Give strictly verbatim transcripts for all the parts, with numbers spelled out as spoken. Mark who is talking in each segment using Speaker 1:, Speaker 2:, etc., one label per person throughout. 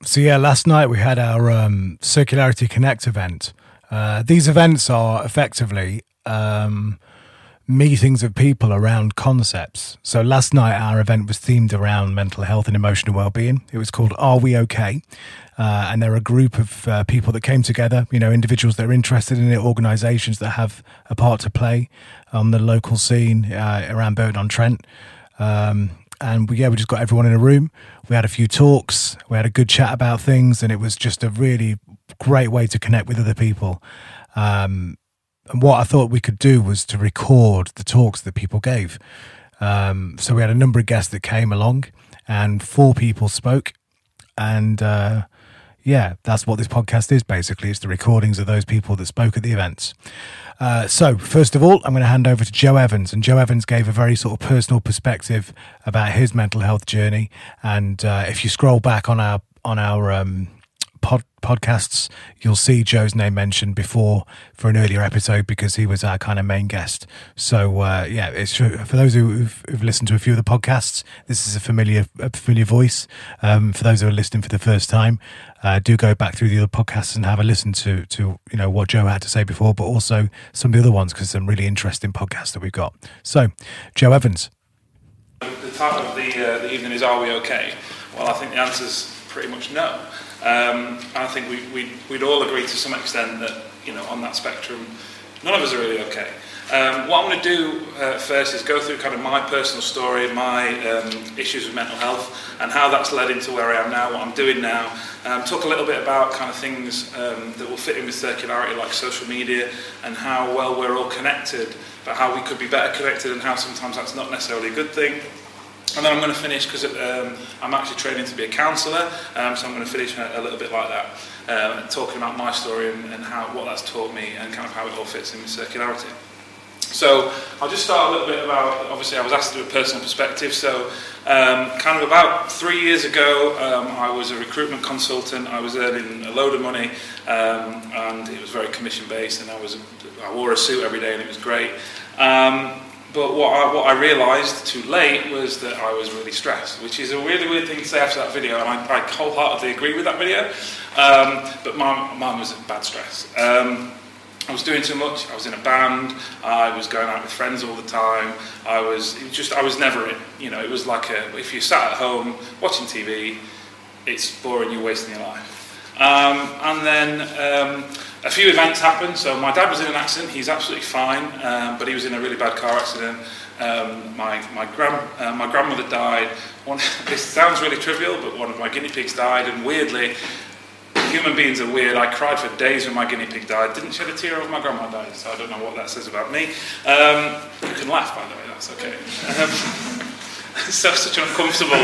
Speaker 1: So yeah, last night we had our um, Circularity Connect event. Uh, these events are effectively um, meetings of people around concepts. So last night our event was themed around mental health and emotional well-being. It was called Are We Okay? Uh, and there are a group of uh, people that came together, you know, individuals that are interested in it, organisations that have a part to play on the local scene uh, around Burton-on-Trent. Um, and we, yeah, we just got everyone in a room. We had a few talks. We had a good chat about things, and it was just a really great way to connect with other people. Um, and what I thought we could do was to record the talks that people gave. Um, so we had a number of guests that came along, and four people spoke. And uh, yeah, that's what this podcast is basically. It's the recordings of those people that spoke at the events. Uh, so first of all, I'm going to hand over to Joe Evans, and Joe Evans gave a very sort of personal perspective about his mental health journey. And uh, if you scroll back on our on our um, pod, podcasts, you'll see Joe's name mentioned before for an earlier episode because he was our kind of main guest. So uh, yeah, it's true. For those who've, who've listened to a few of the podcasts, this is a familiar a familiar voice. Um, for those who are listening for the first time, uh, do go back through the other podcasts and have a listen to to you know what Joe had to say before, but also some of the other ones because some really interesting podcasts that we've got. So, Joe Evans.
Speaker 2: The title of the, uh, the evening is Are We Okay? Well, I think the answer's pretty much no. Um, I think we, we, we'd all agree to some extent that, you know, on that spectrum, none of us are really okay. Um, what I'm going to do uh, first is go through kind of my personal story, my um, issues with mental health, and how that's led into where I am now, what I'm doing now. Um, talk a little bit about kind of things um, that will fit in with circularity, like social media, and how well we're all connected, but how we could be better connected, and how sometimes that's not necessarily a good thing. And then I'm going to finish, because um, I'm actually training to be a counsellor, um, so I'm going to finish a, a little bit like that, um, talking about my story and, and how what that's taught me and kind of how it all fits in with circularity. So I'll just start a little bit about, obviously I was asked to do a personal perspective, so um, kind of about three years ago um, I was a recruitment consultant. I was earning a load of money um, and it was very commission based, and I was I wore a suit every day and it was great. Um, But what I, what I realised too late was that I was really stressed, which is a really weird thing to say after that video, and I, I wholeheartedly agree with that video. Um, but mine, mine was bad stress. Um, I was doing too much. I was in a band. I was going out with friends all the time. I was it just I was never in. You know, it was like a, if you sat at home watching T V, it's boring. You're wasting your life. Um, and then. Um, A few events happened. So my dad was in an accident. He's absolutely fine, um, but he was in a really bad car accident. Um, my my grand uh, my grandmother died. One, this sounds really trivial, but one of my guinea pigs died, and weirdly, human beings are weird. I cried for days when my guinea pig died. Didn't shed a tear when my grandma died, so I don't know what that says about me. Um, you can laugh, by the way. That's okay. Um, so such uncomfortable.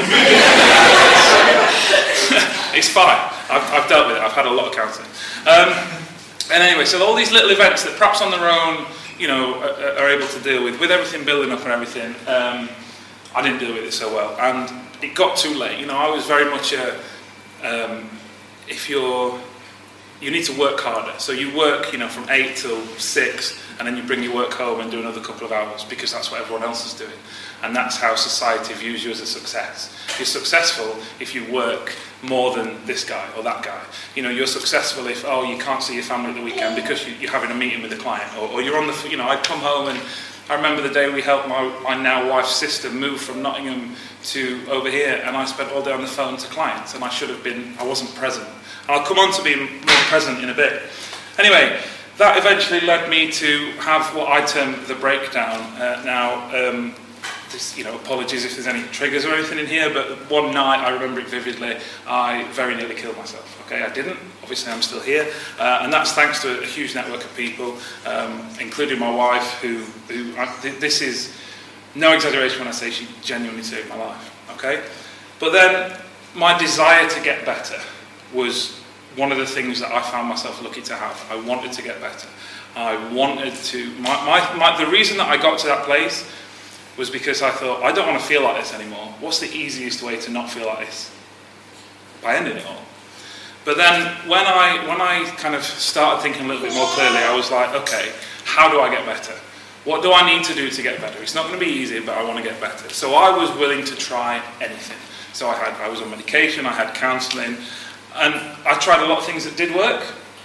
Speaker 2: It's fine. I've, I've dealt with it. I've had a lot of counselling. Um, And anyway, so all these little events that perhaps on their own, you know, are, are able to deal with, with everything building up and everything, um, I didn't deal with it so well. And it got too late. You know, I was very much a, um, if you're, you need to work harder. So you work, you know, from eight till six, and then you bring your work home and do another couple of hours because that's what everyone else is doing. And that's how society views you as a success. You're successful if you work more than this guy or that guy. You know, you're successful if, oh, you can't see your family at the weekend because you, you're having a meeting with a client. Or, or you're on the, you know, I'd come home and I remember the day we helped my, my now wife's sister move from Nottingham to over here, and I spent all day on the phone to clients, and I should have been, I wasn't present. And I'll come on to being more present in a bit. Anyway, that eventually led me to have what I term the breakdown. Uh, now, um, This, you know, apologies if there's any triggers or anything in here, but one night, I remember it vividly, I very nearly killed myself. Okay, I didn't. Obviously, I'm still here, uh, and that's thanks to a huge network of people, um, including my wife, who, who I, th- this is no exaggeration when I say she genuinely saved my life. Okay, but then my desire to get better was one of the things that I found myself lucky to have. I wanted to get better. I wanted to. My, my, my the reason that I got to that place was because I thought, I don't want to feel like this anymore. What's the easiest way to not feel like this? By ending it all. But then when I when I kind of started thinking a little bit more clearly, I was like, okay, how do I get better? What do I need to do to get better? It's not going to be easy, but I want to get better. So I was willing to try anything. So I had I was on medication, I had counselling, And I tried a lot of things that did work,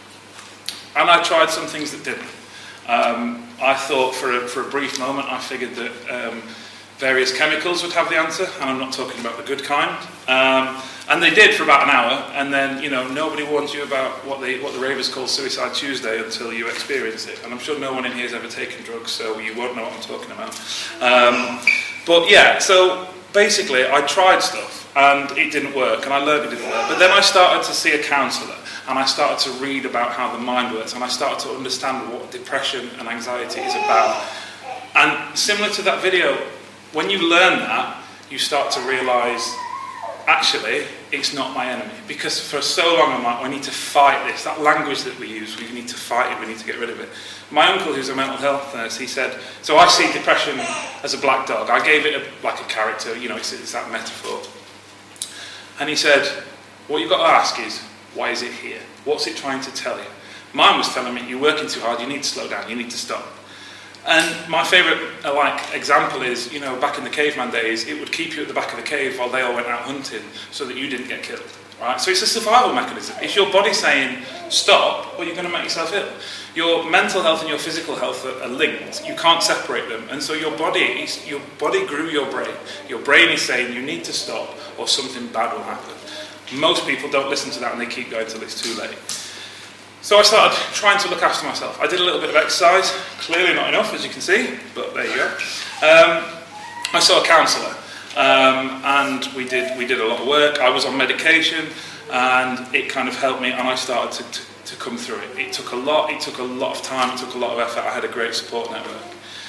Speaker 2: and I tried some things that didn't. Um, I thought for a, for a brief moment, I figured that um, various chemicals would have the answer, and I'm not talking about the good kind. Um, and they did for about an hour, and then, you know, nobody warns you about what the, what the ravers call Suicide Tuesday until you experience it. And I'm sure no one in here has ever taken drugs, so you won't know what I'm talking about. Um, but yeah, so basically I tried stuff, and it didn't work, and I learned it didn't work. But then I started to see a counsellor, and I started to read about how the mind works, and I started to understand what depression and anxiety is about. And similar to that video, when you learn that, you start to realise, actually, it's not my enemy. Because for so long I'm like, I need to fight this. That language that we use, we need to fight it, we need to get rid of it. My uncle, who's a mental health nurse, he said, so I see depression as a black dog. I gave it a, like a character, you know, it's, it's that metaphor. And he said, what you've got to ask is, why is it here? What's it trying to tell you? Mine was telling me, you're working too hard, you need to slow down, you need to stop. And my favourite uh, like example is, you know, back in the caveman days, it would keep you at the back of the cave while they all went out hunting so that you didn't get killed, right? So it's a survival mechanism. If your body's saying stop, well, you're going to make yourself ill. Your mental health and your physical health are, are linked. You can't separate them. And so your body, is, your body grew your brain. Your brain is saying you need to stop or something bad will happen. Most people don't listen to that and they keep going until it's too late. So I started trying to look after myself. I did a little bit of exercise, clearly not enough, as you can see, but there you go. Um, I saw a counsellor, um, and we did we did a lot of work. I was on medication, and it kind of helped me, and I started to, to, to come through it. It took a lot. It took a lot of time. It took a lot of effort. I had a great support network.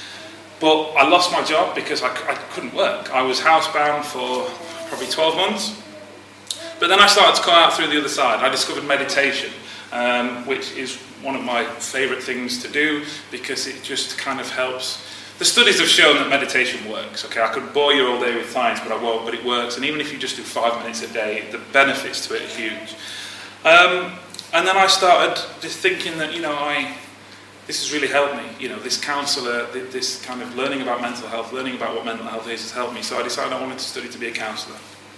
Speaker 2: But I lost my job because I, I couldn't work. I was housebound for probably twelve months. But then I started to come out through the other side. I discovered meditation. Um, which is one of my favourite things to do because it just kind of helps. The studies have shown that meditation works. Okay, I could bore you all day with science, but I won't, but it works. And even if you just do five minutes a day, the benefits to it are huge. Um, and then I started just thinking that, you know, I this has really helped me. You know, this counsellor, this kind of learning about mental health, learning about what mental health is has helped me. So I decided I wanted to study to be a counsellor.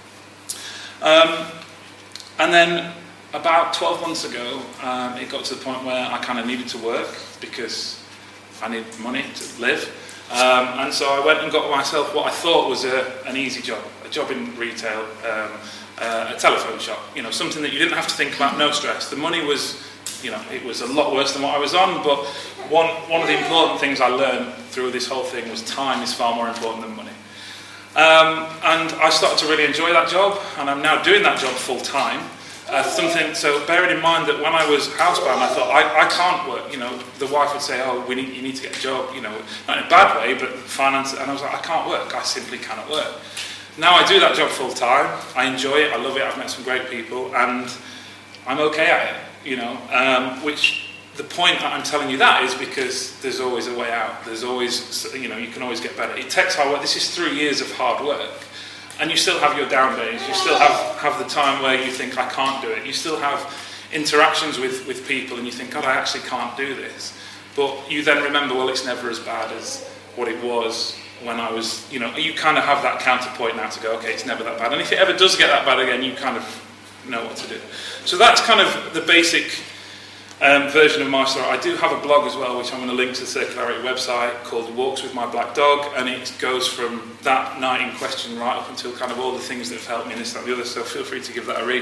Speaker 2: Um, and then about twelve months ago, um, it got to the point where I kind of needed to work because I need money to live. Um, and so I went and got myself what I thought was a, an easy job, a job in retail, um, uh, a telephone shop, you know, something that you didn't have to think about, no stress. The money was, you know, it was a lot worse than what I was on, but one, one of the important things I learned through this whole thing was time is far more important than money. Um, and I started to really enjoy that job, and I'm now doing that job full time. Uh, something, so bearing in mind that when I was housebound, I thought, I, I can't work, you know, the wife would say, oh, we need, you need to get a job, you know, not in a bad way, but finance, and I was like, I can't work, I simply cannot work. Now I do that job full time, I enjoy it, I love it, I've met some great people, and I'm okay at it, you know, um, which, the point that I'm telling you that is because there's always a way out, there's always, you know, you can always get better. It takes hard work, this is three years of hard work. And you still have your down days, you still have, have the time where you think, I can't do it. You still have interactions with, with people and you think, God, I actually can't do this. But you then remember, well, it's never as bad as what it was when I was, you know, you kind of have that counterpoint now to go, okay, it's never that bad. And if it ever does get that bad again, you kind of know what to do. So that's kind of the basic Um, version of my story. I do have a blog as well, which I'm going to link to the Circularity website, called Walks with My Black Dog, and it goes from that night in question right up until kind of all the things that have helped me and this, that, and the other, so feel free to give that a read.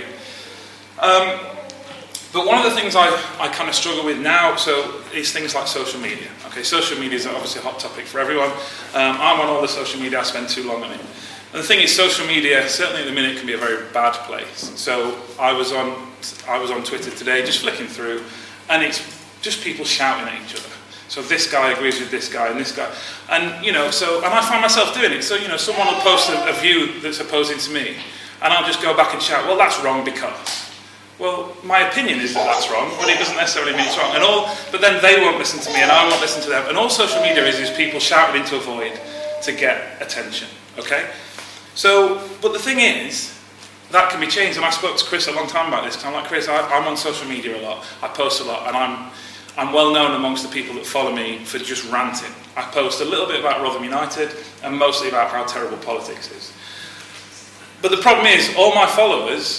Speaker 2: Um, but one of the things I, I kind of struggle with now, so is things like social media. Okay, social media is obviously a hot topic for everyone. Um, I'm on all the social media, I spend too long on it. And the thing is, social media, certainly at the minute, can be a very bad place. So I was on, I was on Twitter today, just flicking through, and it's just people shouting at each other. So this guy agrees with this guy and this guy. And, you know, so, and I find myself doing it. So, you know, someone will post a, a view that's opposing to me, and I'll just go back and shout, well, that's wrong because. Well, my opinion is that that's wrong, but it doesn't necessarily mean it's wrong. And all, but then they won't listen to me, and I won't listen to them. And all social media is, is people shouting into a void to get attention, okay? So, but the thing is, that can be changed, and I spoke to Chris a long time about this, because I'm like, Chris, I, I'm on social media a lot, I post a lot, and I'm I'm well known amongst the people that follow me for just ranting. I post a little bit about Rotherham United, and mostly about how terrible politics is. But the problem is, all my followers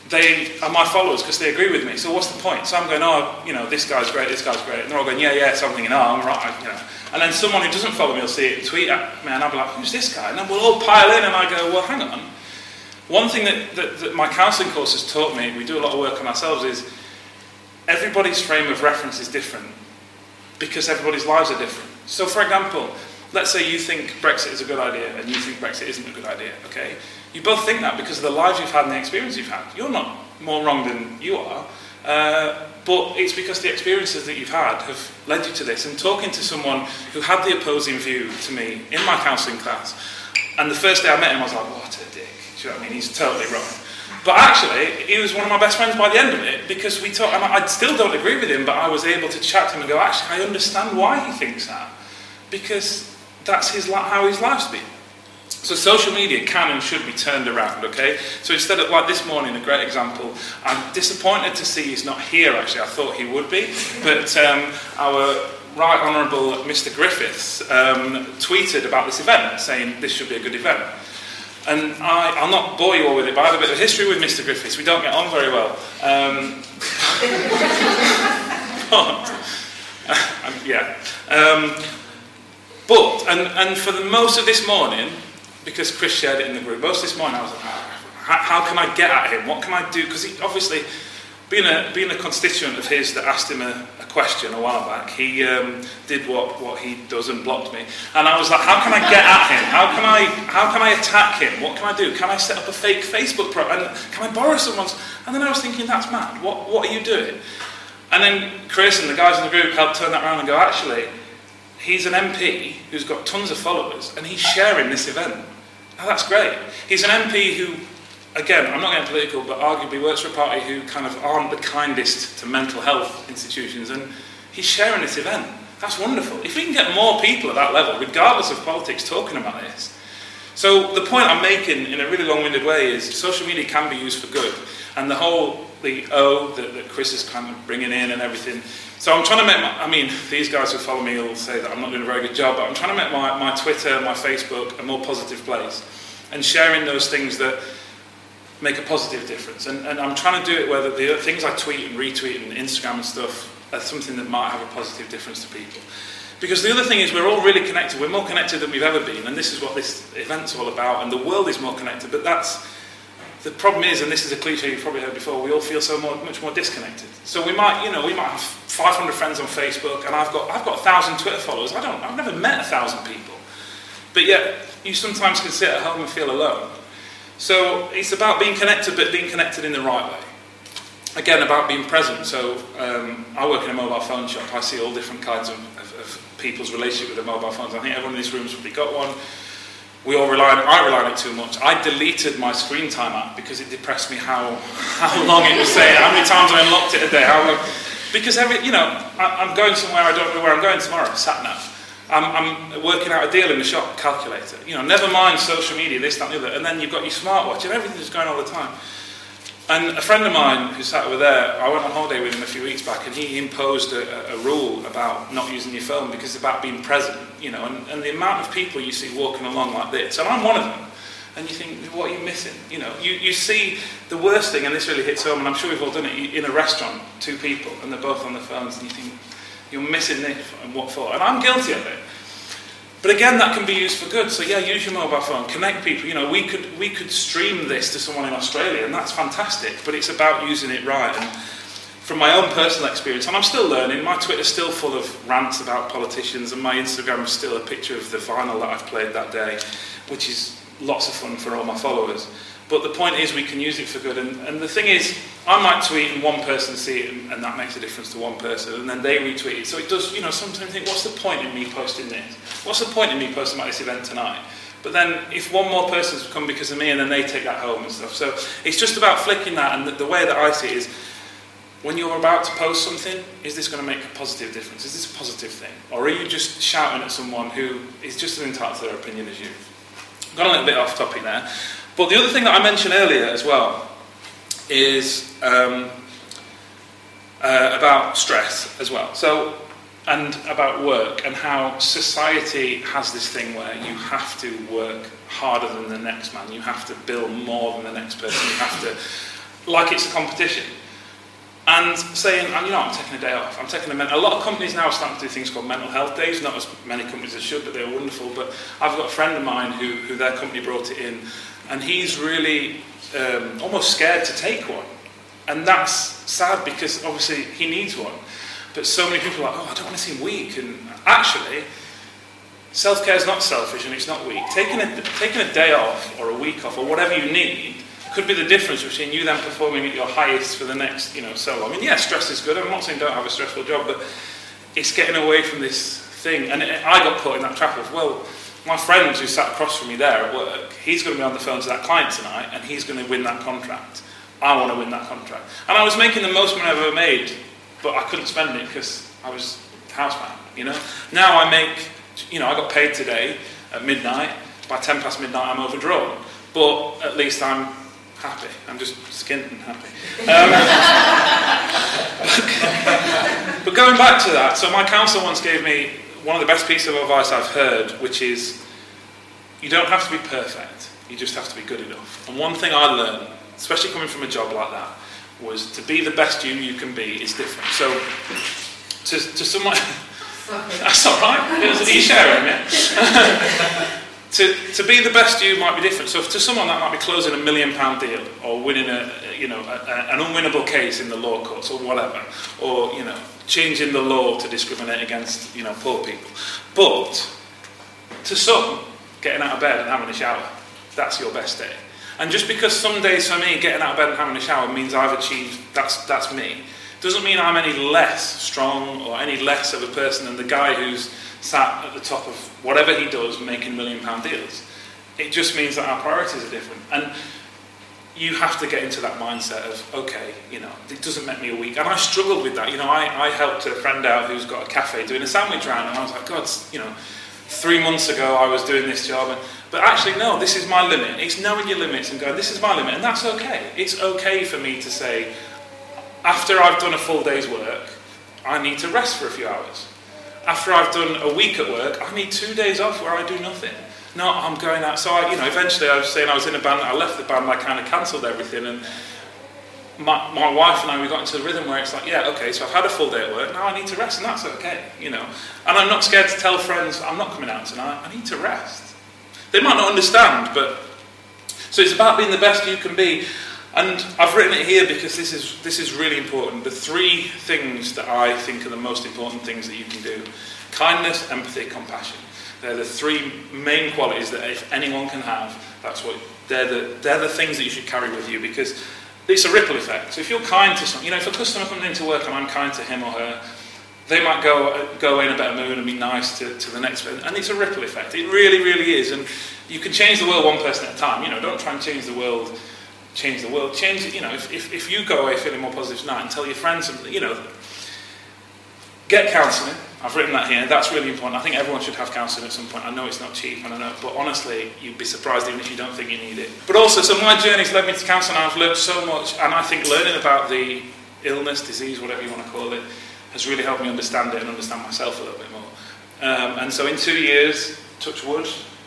Speaker 2: they are my followers because they agree with me. So what's the point? So I'm going, oh, you know, this guy's great, this guy's great. And they're all going, yeah, yeah. So I'm thinking, oh, I'm right, you know. And then someone who doesn't follow me will see it and tweet at me, and I'll be like, who's this guy? And then we'll all pile in, and I go, well, hang on. One thing that, that, that my counselling course has taught me, we do a lot of work on ourselves, is everybody's frame of reference is different because everybody's lives are different. So, for example, let's say you think Brexit is a good idea and you think Brexit isn't a good idea, okay? You both think that because of the lives you've had and the experience you've had. You're not more wrong than you are, uh, but it's because the experiences that you've had have led you to this. And talking to someone who had the opposing view to me in my counselling class, and the first day I met him, I was like, what a dick. Do you know what I mean? He's totally wrong. But actually, he was one of my best friends by the end of it, because we talked, and I still don't agree with him, but I was able to chat to him and go, actually, I understand why he thinks that, because that's his how his life's been. So social media can and should be turned around, okay? So instead of, like this morning, a great example, I'm disappointed to see he's not here, actually. I thought he would be, but um, our Right Honourable Mister Griffiths um, tweeted about this event, saying this should be a good event. And I, I'll not bore you all with it, but I have a bit of history with Mister Griffiths. We don't get on very well. Um, but, um, yeah. Um, but, and, and for the most of this morning, because Chris shared it in the group, most of this morning I was like, how, how can I get at him? What can I do? Because he obviously, being a, being a constituent of his that asked him a, a question a while back, he um, did what, what he does and blocked me. And I was like, how can I get at him? How can I how can I attack him? What can I do? Can I set up a fake Facebook profile? And can I borrow someone's? And then I was thinking, that's mad. What what are you doing? And then Chris and the guys in the group helped turn that around and go, actually, he's an M P who's got tons of followers and he's sharing this event. Now that's great. He's an M P who, again, I'm not getting political, but arguably works for a party who kind of aren't the kindest to mental health institutions, and he's sharing this event. That's wonderful. If we can get more people at that level, regardless of politics, talking about this. So the point I'm making in a really long-winded way is social media can be used for good, and the whole, the O that, that Chris is kind of bringing in and everything. So I'm trying to make my, I mean, these guys who follow me will say that I'm not doing a very good job, but I'm trying to make my, my Twitter, my Facebook a more positive place, and sharing those things that make a positive difference. And, and I'm trying to do it where the, the things I tweet and retweet and Instagram and stuff are something that might have a positive difference to people. Because the other thing is we're all really connected. We're more connected than we've ever been, and this is what this event's all about, and the world is more connected. But that's, the problem is, and this is a cliche you've probably heard before, we all feel so more, much more disconnected. So we might, you know, we might have five hundred friends on Facebook, and I've got I've got a thousand Twitter followers. I don't, I've never met a thousand people. But yet, you sometimes can sit at home and feel alone. So it's about being connected, but being connected in the right way. Again, about being present. So um, I work in a mobile phone shop. I see all different kinds of, of, of people's relationship with their mobile phones. I think everyone in this room's probably got one. We all rely on it. I rely on it too much. I deleted my screen time app because it depressed me how how long it was saying, how many times I unlocked it a day. How long? Because every, you know, I, I'm going somewhere, I don't know where I'm going tomorrow, sat nav. I'm, I'm working out a deal in the shop, calculator. You know, never mind social media, this, that, and the other. And then you've got your smartwatch and everything's going all the time. And a friend of mine who sat over there, I went on holiday with him a few weeks back, and he imposed a, a rule about not using your phone because it's about being present, you know, and, and the amount of people you see walking along like this, and I'm one of them, and you think, what are you missing? You know, you, you see the worst thing, and this really hits home, and I'm sure we've all done it, in a restaurant, two people, and they're both on their phones, and you think, you're missing this, and what for? And I'm guilty of it. But again, that can be used for good. So yeah, use your mobile phone, connect people. You know, we could we could stream this to someone in Australia, and that's fantastic. But it's about using it right. And from my own personal experience, and I'm still learning. My Twitter's still full of rants about politicians, and my Instagram is still a picture of the vinyl that I've played that day, which is lots of fun for all my followers. But the point is, we can use it for good. And, and the thing is, I might tweet and one person see it, and, and that makes a difference to one person, and then they retweet it. So it does, you know, sometimes think, what's the point in me posting this? What's the point in me posting about this event tonight? But then if one more person's come because of me, and then they take that home and stuff. So it's just about flicking that, and the, the way that I see it is, when you're about to post something, is this going to make a positive difference? Is this a positive thing? Or are you just shouting at someone who is just as entitled to their opinion as you? I've gone a little bit off topic there. But the other thing that I mentioned earlier as well is um, uh, about stress as well. So, and about work, and how society has this thing where you have to work harder than the next man. You have to bill more than the next person. You have to like it's a competition. And saying, you know, I'm taking a day off. I'm taking a mental. A lot of companies now are starting to do things called mental health days. Not as many companies as should, but they're wonderful. But I've got a friend of mine who, who their company brought it in, and he's really um, almost scared to take one. And that's sad because obviously he needs one. But so many people are like, oh, I don't want to seem weak. And actually, self-care is not selfish and it's not weak. Taking a taking a day off or a week off or whatever you need could be the difference between you then performing at your highest for the next, you know, so long. I mean, yeah, stress is good. I'm not saying don't have a stressful job, but it's getting away from this thing. And it, I got caught in that trap of, well, my friend who sat across from me there at work, he's going to be on the phone to that client tonight and he's going to win that contract. I want to win that contract. And I was making the most money I've ever made, but I couldn't spend it because I was housebound, you know. Now I make, you know, I got paid today at midnight. By ten past midnight, I'm overdrawn. But at least I'm happy. I'm just skint and happy. Um, but going back to that, so my counsellor once gave me one of the best pieces of advice I've heard, which is, you don't have to be perfect. You just have to be good enough. And one thing I learned, especially coming from a job like that, was to be the best you you can be is different. So, to, to someone... That's all right. Are you sharing, yeah? to, to be the best you might be different. So to someone that might be closing a million pound deal or winning a, you know, a, a, an unwinnable case in the law courts or whatever, or, you know, changing the law to discriminate against, you know, poor people. But to some, getting out of bed and having a shower, that's your best day. And just because some days for me, getting out of bed and having a shower means I've achieved, that's that's me, doesn't mean I'm any less strong or any less of a person than the guy who's sat at the top of whatever he does making million pound deals. It just means that our priorities are different. And you have to get into that mindset of, okay, you know, it doesn't make me a weak. And I struggled with that. You know, I, I helped a friend out who's got a cafe doing a sandwich round, and I was like, God, you know, three months ago I was doing this job. And, but actually, no, this is my limit. It's knowing your limits and going, this is my limit. And that's okay. It's okay for me to say, after I've done a full day's work, I need to rest for a few hours. After I've done a week at work, I need two days off where I do nothing. No, I'm going out. So, I, you know, eventually I was saying I was in a band, I left the band, I kind of cancelled everything. And my, my wife and I, we got into the rhythm where it's like, yeah, okay, so I've had a full day at work, now I need to rest, and that's okay, you know. And I'm not scared to tell friends, I'm not coming out tonight, I need to rest. They might not understand, but... So it's about being the best you can be. And I've written it here because this is this is really important. The three things that I think are the most important things that you can do. Kindness, empathy, compassion. They're the three main qualities that if anyone can have, that's what they're the they're the things that you should carry with you, because it's a ripple effect. So if you're kind to someone, you know, if a customer comes into work and I'm kind to him or her, they might go go in a better mood and be nice to, to the next person. And it's a ripple effect. It really, really is. And you can change the world one person at a time. You know, don't try and change the world change the world, change it, you know, if, if, if you go away feeling more positive tonight and tell your friends, you know, get counselling. I've written that here, that's really important. I think everyone should have counselling at some point. I know it's not cheap, and I know, but honestly, you'd be surprised even if you don't think you need it. But also, so my journey's led me to counselling, I've learned so much, and I think learning about the illness, disease, whatever you want to call it, has really helped me understand it and understand myself a little bit more. Um, and so in two years, touch wood,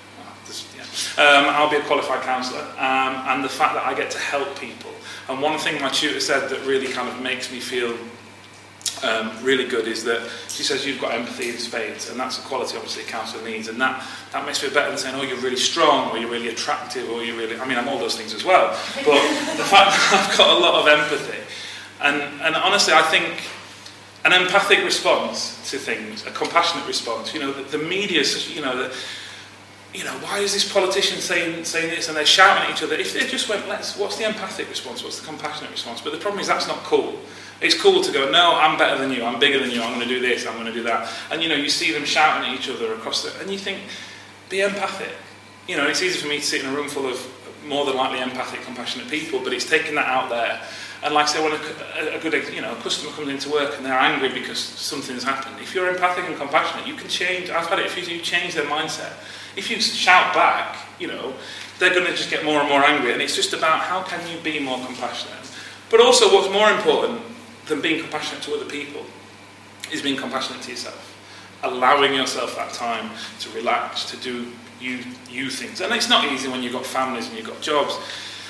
Speaker 2: Um, I'll be a qualified counsellor, um, and the fact that I get to help people. And one thing my tutor said that really kind of makes me feel um, really good is that she says you've got empathy in spades, and that's a quality obviously a counsellor needs, and that, that makes me feel better than saying, oh, you're really strong, or you're really attractive, or you're really, I mean, I'm all those things as well, but the fact that I've got a lot of empathy, and, and honestly I think an empathic response to things, a compassionate response, you know, the, the media, you know, the, you know, why is this politician saying saying this, and they're shouting at each other? If they just went, let's, what's the empathic response? What's the compassionate response? But the problem is that's not cool. It's cool to go, no, I'm better than you, I'm bigger than you, I'm going to do this, I'm going to do that. And, you know, you see them shouting at each other across the... And you think, be empathic. You know, it's easy for me to sit in a room full of more than likely empathic, compassionate people, but it's taking that out there. And like I say, when a, a good, you know, a customer comes into work and they're angry because something's happened, if you're empathic and compassionate, you can change... I've had it, if you change their mindset... If you shout back, you know, they're going to just get more and more angry, and it's just about how can you be more compassionate. But also what's more important than being compassionate to other people is being compassionate to yourself. Allowing yourself that time to relax, to do you, you things. And it's not easy when you've got families and you've got jobs.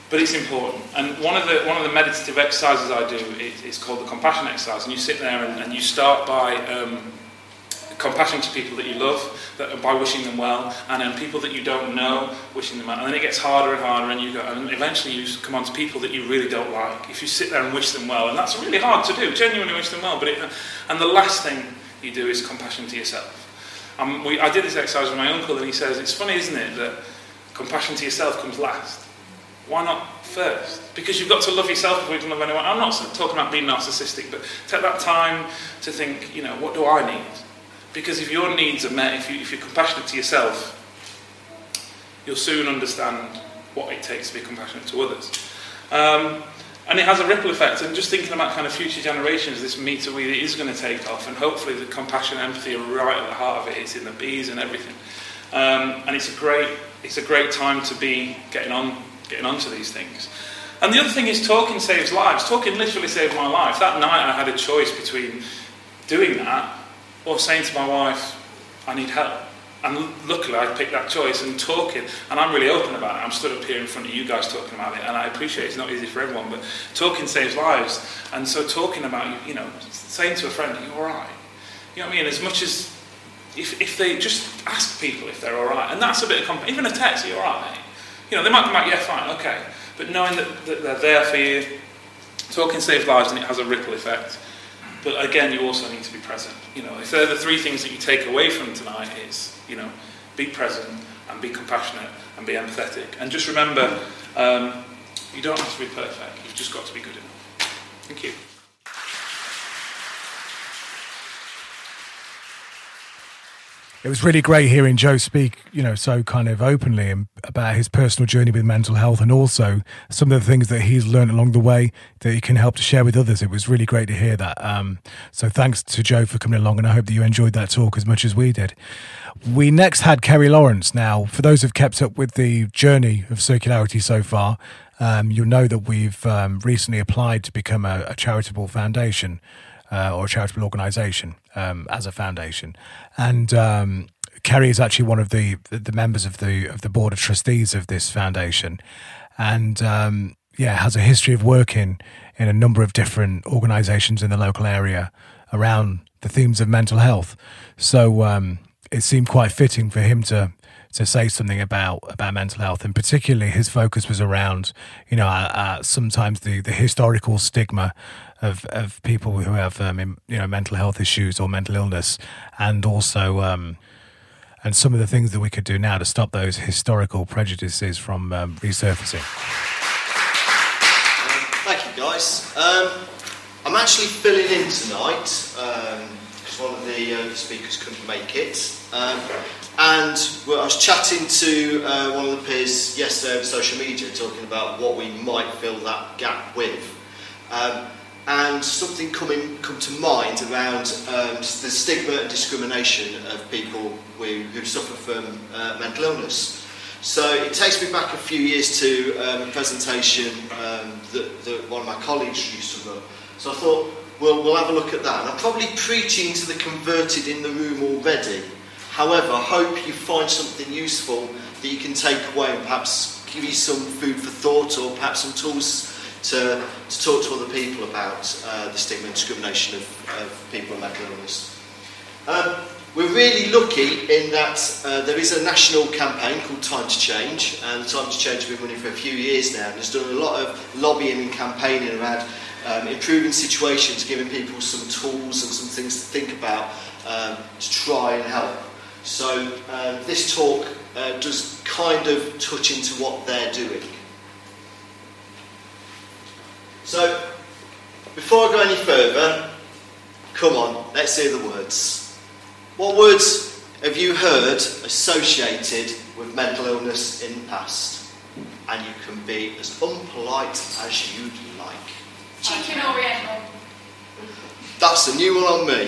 Speaker 2: but it's important. And one of the one of the meditative exercises I do is, is called the compassion exercise. And you sit there and, and you start by um, compassion to people that you love, that, by wishing them well, and then people that you don't know, wishing them well. And then it gets harder and harder, and you go, and eventually you come on to people that you really don't like. If you sit there and wish them well, and that's really hard to do, genuinely wish them well. But it, and the last thing you do is compassion to yourself. Um, we, I did this exercise with my uncle, and he says, it's funny, isn't it, that compassion to yourself comes last. Why not first? Because you've got to love yourself before you can love anyone. I'm not talking about being narcissistic, but take that time to think, you know, what do I need? Because if your needs are met, if, you, if you're compassionate to yourself, you'll soon understand what it takes to be compassionate to others. Um, and it has a ripple effect. And just thinking about kind of future generations, this meter wheel is going to take off, and hopefully the compassion and empathy are right at the heart of it. It's in the bees and everything. Um, and it's a great, it's a great time to be getting on, getting onto these things. And the other thing is, talking saves lives. Talking literally saved my life. That night I had a choice between doing that or saying to my wife, I need help. And luckily I picked that choice, and talking, and I'm really open about it. I'm stood up here in front of you guys talking about it, and I appreciate it's not easy for everyone, but talking saves lives. And so talking about, you know, saying to a friend, are you alright? You know what I mean? As much as, if, if they just ask people if they're alright, and that's a bit of company. Even a text, are you alright? You know, they might come back, yeah, fine, okay. But knowing that, that they're there for you, talking saves lives, and it has a ripple effect. But again, you also need to be present. You know, if they're the three things that you take away from tonight, is, you know, be present and be compassionate and be empathetic. And just remember, um, you don't have to be perfect. You've just got to be good enough. Thank you.
Speaker 1: It was really great hearing Joe speak, you know, so kind of openly about his personal journey with mental health, and also some of the things that he's learned along the way that he can help to share with others. It was really great to hear that. Um, so thanks to Joe for coming along, and I hope that you enjoyed that talk as much as we did. We next had Kerry Lawrence. Now, for those who've kept up with the journey of circularity so far, um, you'll know that we've um, recently applied to become a, a charitable foundation. Uh, or a charitable organisation um, as a foundation, and um, Kerry is actually one of the the members of the of the board of trustees of this foundation, and um, yeah, has a history of working in a number of different organisations in the local area around the themes of mental health. So um, it seemed quite fitting for him to to say something about about mental health, and particularly his focus was around, you know, uh, uh, sometimes the the historical stigma of of people who have um, in, you know, mental health issues or mental illness, and also um, and some of the things that we could do now to stop those historical prejudices from um, resurfacing.
Speaker 3: Thank you, guys. Um, I'm actually filling in tonight because um, one of the uh, speakers couldn't make it. Um, and well, I was chatting to uh, one of the peers yesterday on social media, talking about what we might fill that gap with. Um, and something coming come to mind around um, the stigma and discrimination of people who, who suffer from uh, mental illness. So it takes me back a few years to um, a presentation um, that, that one of my colleagues used to run. So I thought, well, we'll have a look at that. And I'm probably preaching to the converted in the room already. However, I hope you find something useful that you can take away and perhaps give you some food for thought, or perhaps some tools to, to talk to other people about uh, the stigma and discrimination of, of people with mental illness. Um, we're really lucky in that uh, there is a national campaign called Time to Change, and Time to Change has been running for a few years now, and it's done a lot of lobbying and campaigning around um, improving situations, giving people some tools and some things to think about um, to try and help. So um, this talk uh, does kind of touch into what they're doing. So, before I go any further, come on, let's hear the words. What words have you heard associated with mental illness in the past? And you can be as unpolite as you'd like.
Speaker 4: Chicken Oriental.
Speaker 3: That's a new one on me.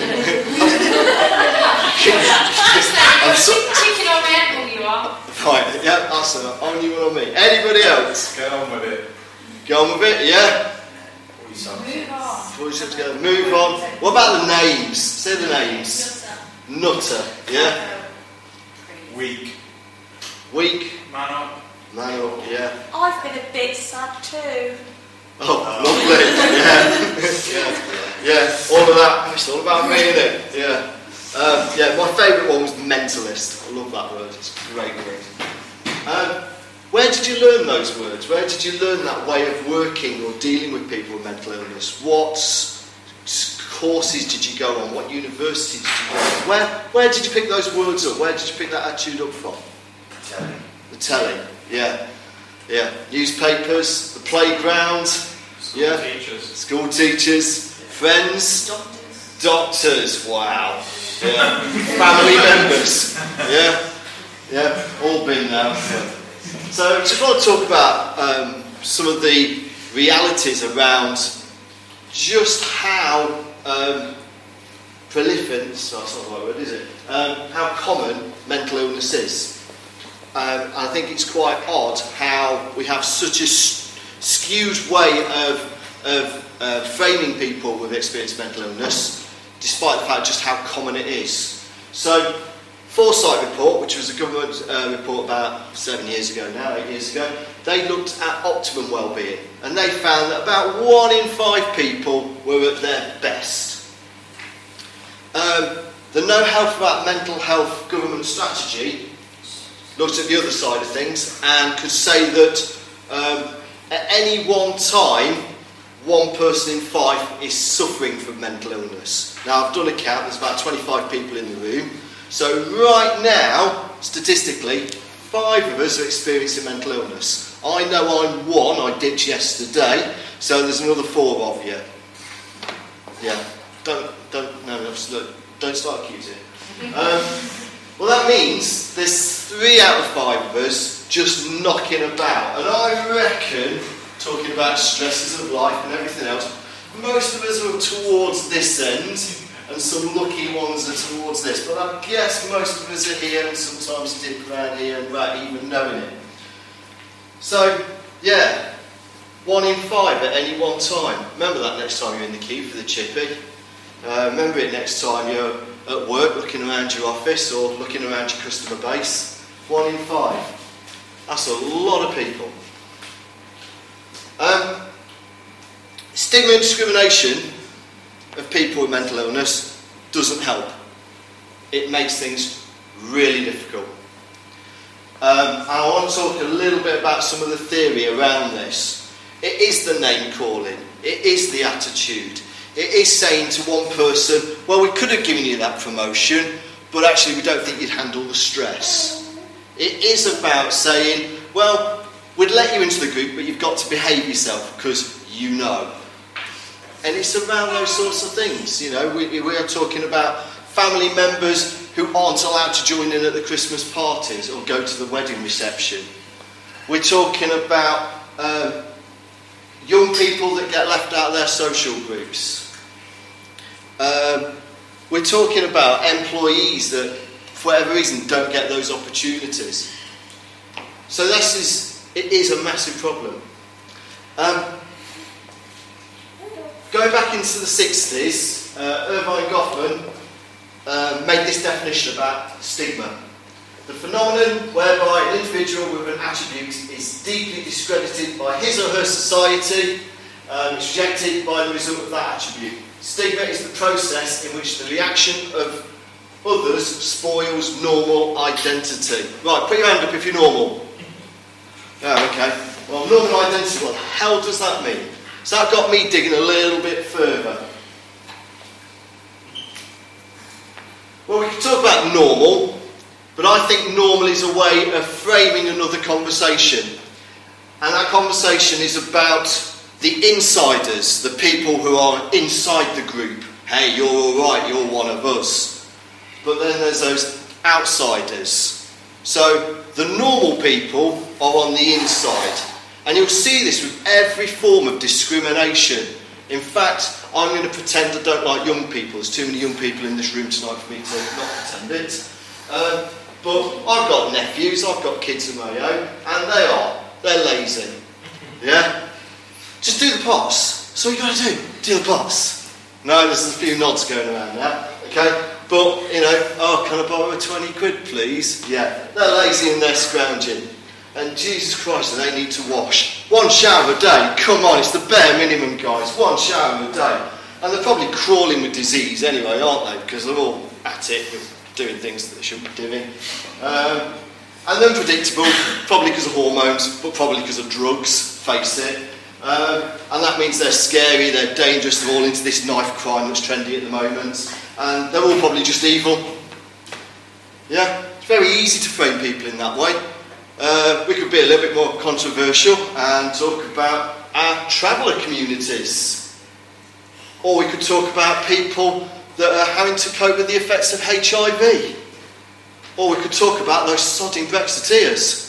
Speaker 4: I'm so Chicken Oriental you are.
Speaker 3: Right, yeah, that's a whole new one on me. Anybody else?
Speaker 5: Get on with it.
Speaker 3: Go on with it, yeah?
Speaker 4: Move on.
Speaker 3: Move on. What about the names? Say the names. Nutter, yeah?
Speaker 5: Weak.
Speaker 3: Weak.
Speaker 2: Man up.
Speaker 3: Man up, yeah.
Speaker 4: I've been a bit sad too.
Speaker 3: Oh, lovely. Yeah. yeah. Yeah. All of that. It's all about me, isn't it? Yeah. Um, yeah, my favourite one was mentalist. I love that word. It's a great word. Um, where did you learn those words? Where did you learn that way of working or dealing with people with mental illness? What courses did you go on? What university did you go on? Where, where did you pick those words up? Where did you pick that attitude up from?
Speaker 5: Telly.
Speaker 3: The telly, yeah. Yeah. Newspapers, the playground,
Speaker 2: School
Speaker 3: yeah.
Speaker 2: teachers.
Speaker 3: School teachers, friends,
Speaker 4: Doctors.
Speaker 3: doctors, wow. Yeah. Family members, yeah. Yeah, all been there. So I just want to talk about um, some of the realities around just how um, prolific, so that's not the right word, is it? Um, how common mental illness is. Um, I think it's quite odd how we have such a s- skewed way of, of uh, framing people with experienced mental illness, despite the fact just how common it is. So, Foresight report, which was a government uh, report about seven years ago now, eight years ago, they looked at optimum well-being, and they found that about one in five people were at their best. Um, the No Health About Mental Health government strategy looked at the other side of things and could say that um, at any one time, one person in five is suffering from mental illness. Now, I've done a count, there's about twenty-five people in the room. So right now, statistically, five of us are experiencing mental illness. I know I'm one, I did yesterday, so there's another four of you. Yeah, don't, don't, no, no, don't start accusing. Um, well, that means there's three out of five of us just knocking about. And I reckon, talking about stresses of life and everything else, most of us are towards this end, and some lucky ones are towards this. But I guess most of us are here and sometimes dip around here without even knowing it. So, yeah, one in five at any one time. Remember that next time you're in the queue for the chippy. Uh, remember it next time you're at work looking around your office or looking around your customer base. One in five. That's a lot of people. Um, stigma and discrimination of people with mental illness doesn't help. It makes things really difficult. Um, and I want to talk a little bit about some of the theory around this. It is the name calling. It is the attitude. It is saying to one person, well, we could have given you that promotion, but actually we don't think you'd handle the stress. It is about saying, well, we'd let you into the group, but you've got to behave yourself because you know. And it's around those sorts of things. You know, we, we are talking about family members who aren't allowed to join in at the Christmas parties or go to the wedding reception. We're talking about um, young people that get left out of their social groups. Um, we're talking about employees that, for whatever reason, don't get those opportunities. So this is, it is a massive problem. Um, going back into the sixties, uh, Irvine Goffman uh, made this definition about stigma. The phenomenon whereby an individual with an attribute is deeply discredited by his or her society, um, is rejected by the result of that attribute. Stigma is the process in which the reaction of others spoils normal identity. Right, put your hand up if you're normal. Oh, okay. Well, normal identity, what the hell does that mean? So that got me digging a little bit further. Well, we can talk about normal, but I think normal is a way of framing another conversation. And that conversation is about the insiders, the people who are inside the group. Hey, you're all right, you're one of us. But then there's those outsiders. So the normal people are on the inside. And you'll see this with every form of discrimination. In fact, I'm going to pretend I don't like young people. There's too many young people in this room tonight for me to not pretend it. Um, but I've got nephews, I've got kids of my own, and they are. They're lazy. Yeah? Just do the pots. That's all you've got to do. Do the pots. No, there's a few nods going around now. Okay? But, you know, oh, can I borrow a twenty quid, please? Yeah. They're lazy and they're scrounging. and Jesus Christ, and they need to wash. One shower a day, come on, it's the bare minimum, guys. One shower a day. And they're probably crawling with disease anyway, aren't they? Because they're all at it, doing things that they shouldn't be doing. Um, and unpredictable, probably because of hormones, but probably because of drugs, face it. Um, and that means they're scary, they're dangerous, they're all into this knife crime that's trendy at the moment. And they're all probably just evil. Yeah? It's very easy to frame people in that way. Uh, we could be a little bit more controversial and talk about our traveller communities. Or we could talk about people that are having to cope with the effects of H I V. Or we could talk about those sodding Brexiteers.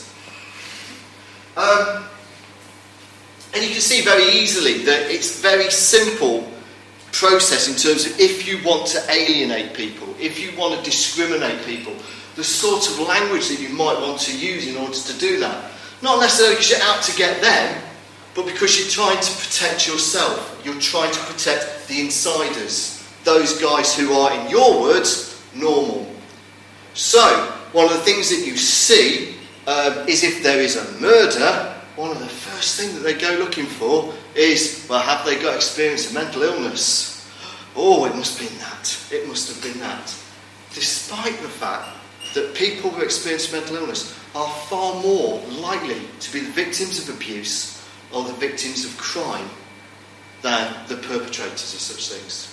Speaker 3: Um, and you can see very easily that it's a very simple process in terms of if you want to alienate people, if you want to discriminate people, the sort of language that you might want to use in order to do that. Not necessarily because you're out to get them, but because you're trying to protect yourself. You're trying to protect the insiders, those guys who are, in your words, normal. So, one of the things that you see um, is if there is a murder, one of the first things that they go looking for is, well, have they got experience of mental illness? Oh, it must have been that. It must have been that. Despite the fact that people who experience mental illness are far more likely to be the victims of abuse or the victims of crime than the perpetrators of such things.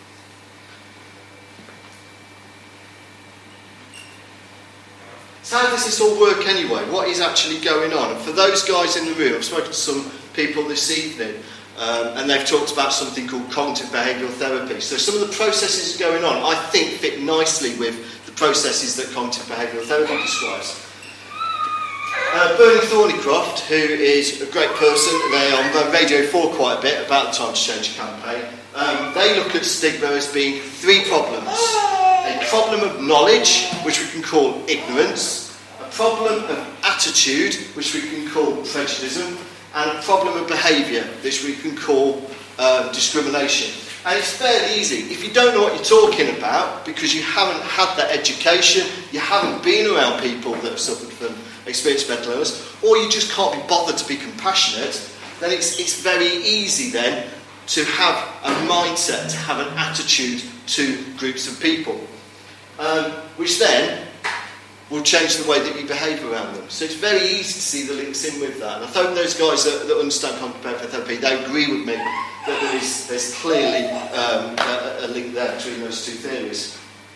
Speaker 3: So how does this all work anyway? What is actually going on? And for those guys in the room, I've spoken to some people this evening, um, and they've talked about something called cognitive behavioural therapy. So some of the processes going on, I think, fit nicely with the processes that cognitive behavioural therapy describes. Uh, Bernie Thornycroft, who is a great person, they are on Radio four quite a bit about the Time to Change campaign. Um, they look at stigma as being three problems. A problem of knowledge, which we can call ignorance, a problem of attitude, which we can call prejudice, and a problem of behaviour, which we can call um, discrimination. And it's fairly easy. If you don't know what you're talking about, because you haven't had that education, you haven't been around people that have suffered from experienced mental illness, or you just can't be bothered to be compassionate, then it's, it's very easy then to have a mindset, to have an attitude to groups of people, um, which then will change the way that you behave around them. So it's very easy to see the links in with that. And I hope those guys that, that understand cognitive behavioural therapy, they agree with me that there is, there's clearly um, a, a link there between those two theories.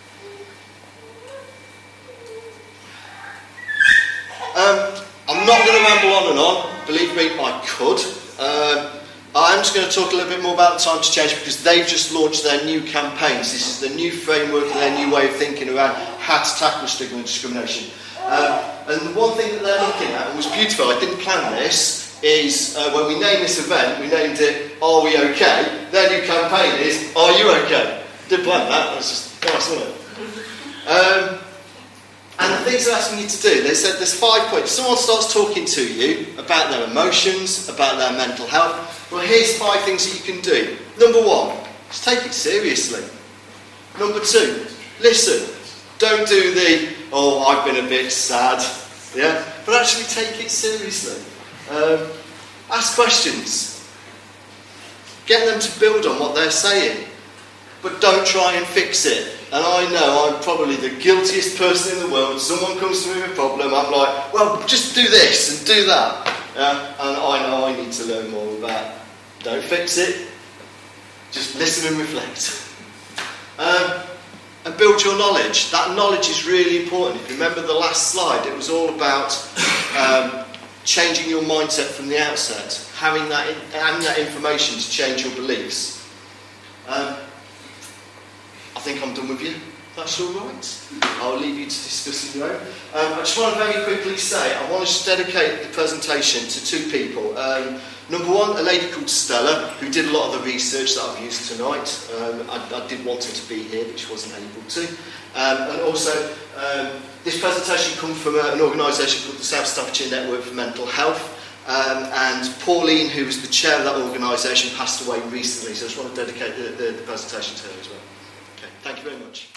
Speaker 3: Um, I'm not going to ramble on and on. Believe me, I could. Um, I'm just going to talk a little bit more about the Time to Change because they've just launched their new campaigns. This is the new framework and their new way of thinking around how to tackle stigma and discrimination. Um, and the one thing that they're looking at, and was beautiful, I didn't plan this, is uh, when we named this event, we named it Are We OK? Their new campaign is Are You OK? Didn't plan that, that was just nice, wasn't it? Um, And the things they're asking you to do, they said there's five points. Someone starts talking to you about their emotions, about their mental health. Well, here's five things that you can do. Number one, just take it seriously. Number two, listen. Don't do the, oh, I've been a bit sad. Yeah? But actually take it seriously. Um, ask questions. Get them to build on what they're saying. But don't try and fix it. And I know I'm probably the guiltiest person in the world. Someone comes to me with a problem, I'm like, well, just do this and do that. Yeah? And I know I need to learn more about. Don't fix it. Just listen and reflect. Um, and build your knowledge. That knowledge is really important. If you remember the last slide, it was all about um, changing your mindset from the outset, having that, in, having that information to change your beliefs. Um, I think I'm done with you. That's all right. I'll leave you to discuss it your own. Um, I just want to very quickly say, I want to just dedicate the presentation to two people. Um, number one, a lady called Stella, who did a lot of the research that I've used tonight. Um, I, I did want her to be here, but she wasn't able to. Um, and also, um, this presentation comes from a, an organisation called the South Staffordshire Network for Mental Health. Um, and Pauline, who was the chair of that organisation, passed away recently. So I just want to dedicate the, the, the presentation to her as well. Okay, thank you very much.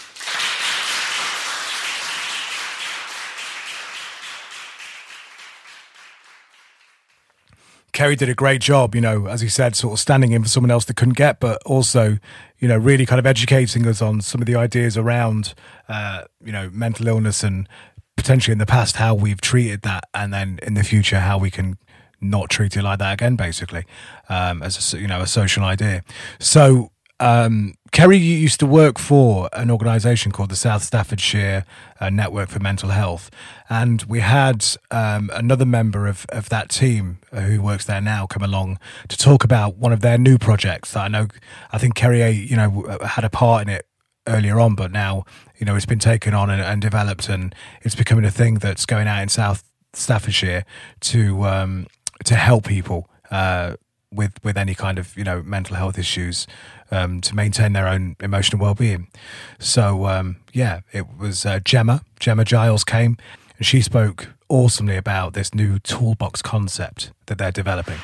Speaker 1: Kerry did a great job, you know, as he said, sort of standing in for someone else that couldn't get, but also, you know, really kind of educating us on some of the ideas around, uh, you know, mental illness and potentially in the past how we've treated that, and then in the future how we can not treat it like that again, basically, um, as a, you know, a social idea. So, um, Kerry used to work for an organisation called the South Staffordshire uh, Network for Mental Health, and we had um, another member of, of that team uh, who works there now come along to talk about one of their new projects that I know, I think Kerry, you know, had a part in it earlier on, but now, you know, it's been taken on and, and developed, and it's becoming a thing that's going out in South Staffordshire to um, to help people uh, with with any kind of, you know, mental health issues, um, to maintain their own emotional well-being. So um, yeah, it was uh, Gemma Gemma Giles came, and she spoke awesomely about this new toolbox concept that they're developing.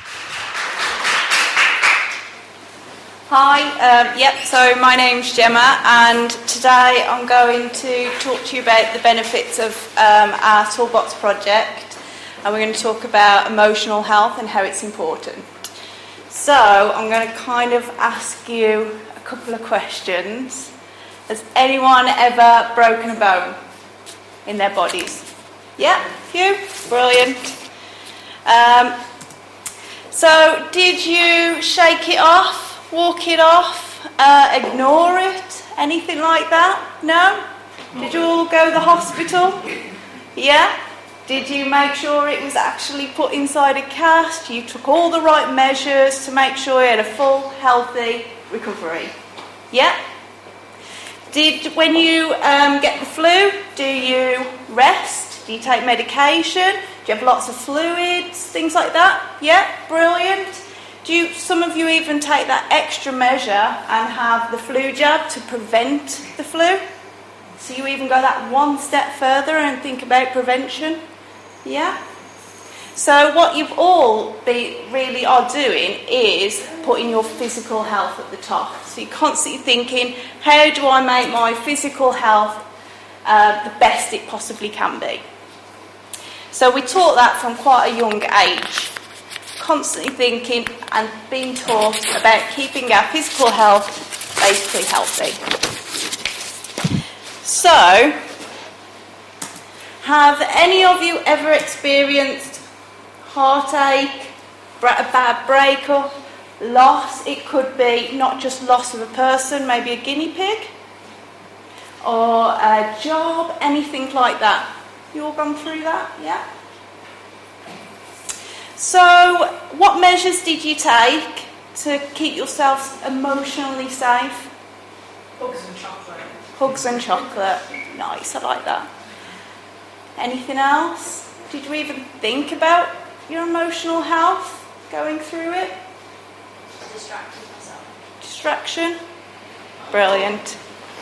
Speaker 5: Hi, um, yep, so my name's Gemma, and today I'm going to talk to you about the benefits of um, our Toolbox project, and we're going to talk about emotional health and how it's important. So I'm going to kind of ask you a couple of questions. Has anyone ever broken a bone in their bodies? Yeah, a few? Brilliant. Um, so did you shake it off, walk it off, uh, ignore it, anything like that? No? Did you all go to the hospital? Yeah? Did you make sure it was actually put inside a cast? You took all the right measures to make sure you had a full, healthy recovery? Yeah? Did, when you um, get the flu, do you rest? Do you take medication? Do you have lots of fluids? Things like that? Yeah? Brilliant. Do you, some of you even take that extra measure and have the flu jab to prevent the flu? So you even go that one step further and think about prevention? Yeah? So what you've all be, really are doing is putting your physical health at the top. So you're constantly thinking, how do I make my physical health uh, the best it possibly can be? So we taught that from quite a young age. Constantly thinking and being taught about keeping our physical health basically healthy. So, have any of you ever experienced heartache, a bad breakup, loss? It could be not just loss of a person, maybe a guinea pig, or a job, anything like that. You all gone through that? Yeah? So, what measures did you take to keep yourselves emotionally safe?
Speaker 4: Hugs and chocolate.
Speaker 5: Hugs and chocolate. Nice, I like that. Anything else? Did you even think about your emotional health going through it?
Speaker 4: Distracted myself.
Speaker 5: Distraction? Brilliant.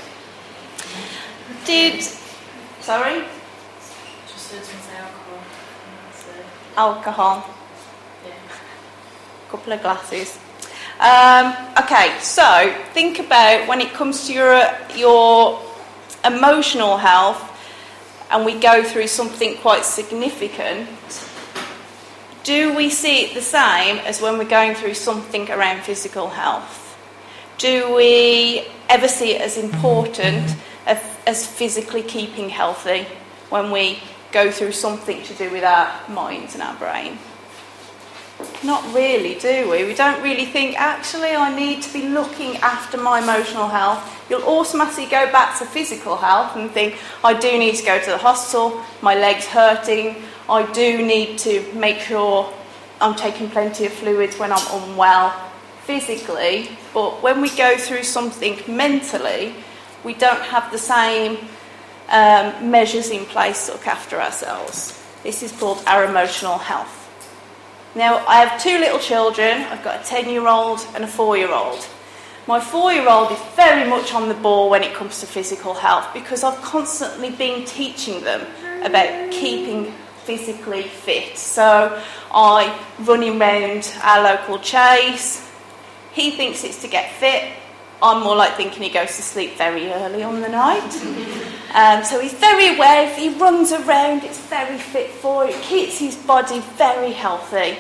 Speaker 5: Did... Sorry?
Speaker 4: Just heard someone say alcohol. That's it.
Speaker 5: Alcohol.
Speaker 4: Yeah.
Speaker 5: Couple of glasses. Um, okay, so think about when it comes to your your emotional health, and we go through something quite significant. Do we see it the same as when we're going through something around physical health? Do we ever see it as important as, as physically keeping healthy when we go through something to do with our minds and our brain? Not really, do we? We don't really think, actually, I need to be looking after my emotional health. You'll automatically go back to physical health and think, I do need to go to the hospital, my leg's hurting, I do need to make sure I'm taking plenty of fluids when I'm unwell physically. But when we go through something mentally, we don't have the same um, measures in place to look after ourselves. This is called our emotional health. Now, I have two little children. I've got a ten-year-old and a four-year-old. My four-year-old is very much on the ball when it comes to physical health because I've constantly been teaching them about keeping physically fit. So I run him round our local chase. He thinks it's to get fit. I'm more like thinking he goes to sleep very early on the night. Um, so he's very aware. If he runs around, it's very fit for it. Keeps his body very healthy.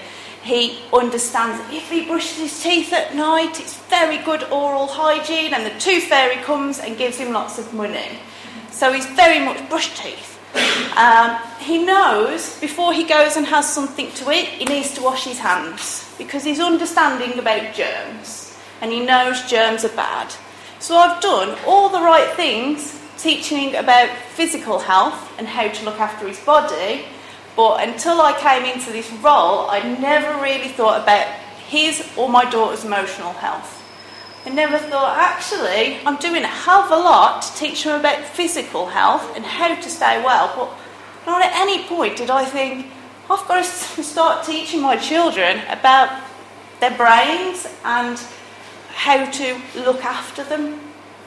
Speaker 5: He understands that if he brushes his teeth at night, it's very good oral hygiene, and the tooth fairy comes and gives him lots of money. So he's very much brush teeth. Um, he knows before he goes and has something to eat, he needs to wash his hands because he's understanding about germs and he knows germs are bad. So I've done all the right things, teaching about physical health and how to look after his body, but until I came into this role, I never really thought about his or my daughter's emotional health. I never thought, actually, I'm doing a hell of a lot to teach them about physical health and how to stay well, but not at any point did I think, I've got to start teaching my children about their brains and how to look after them.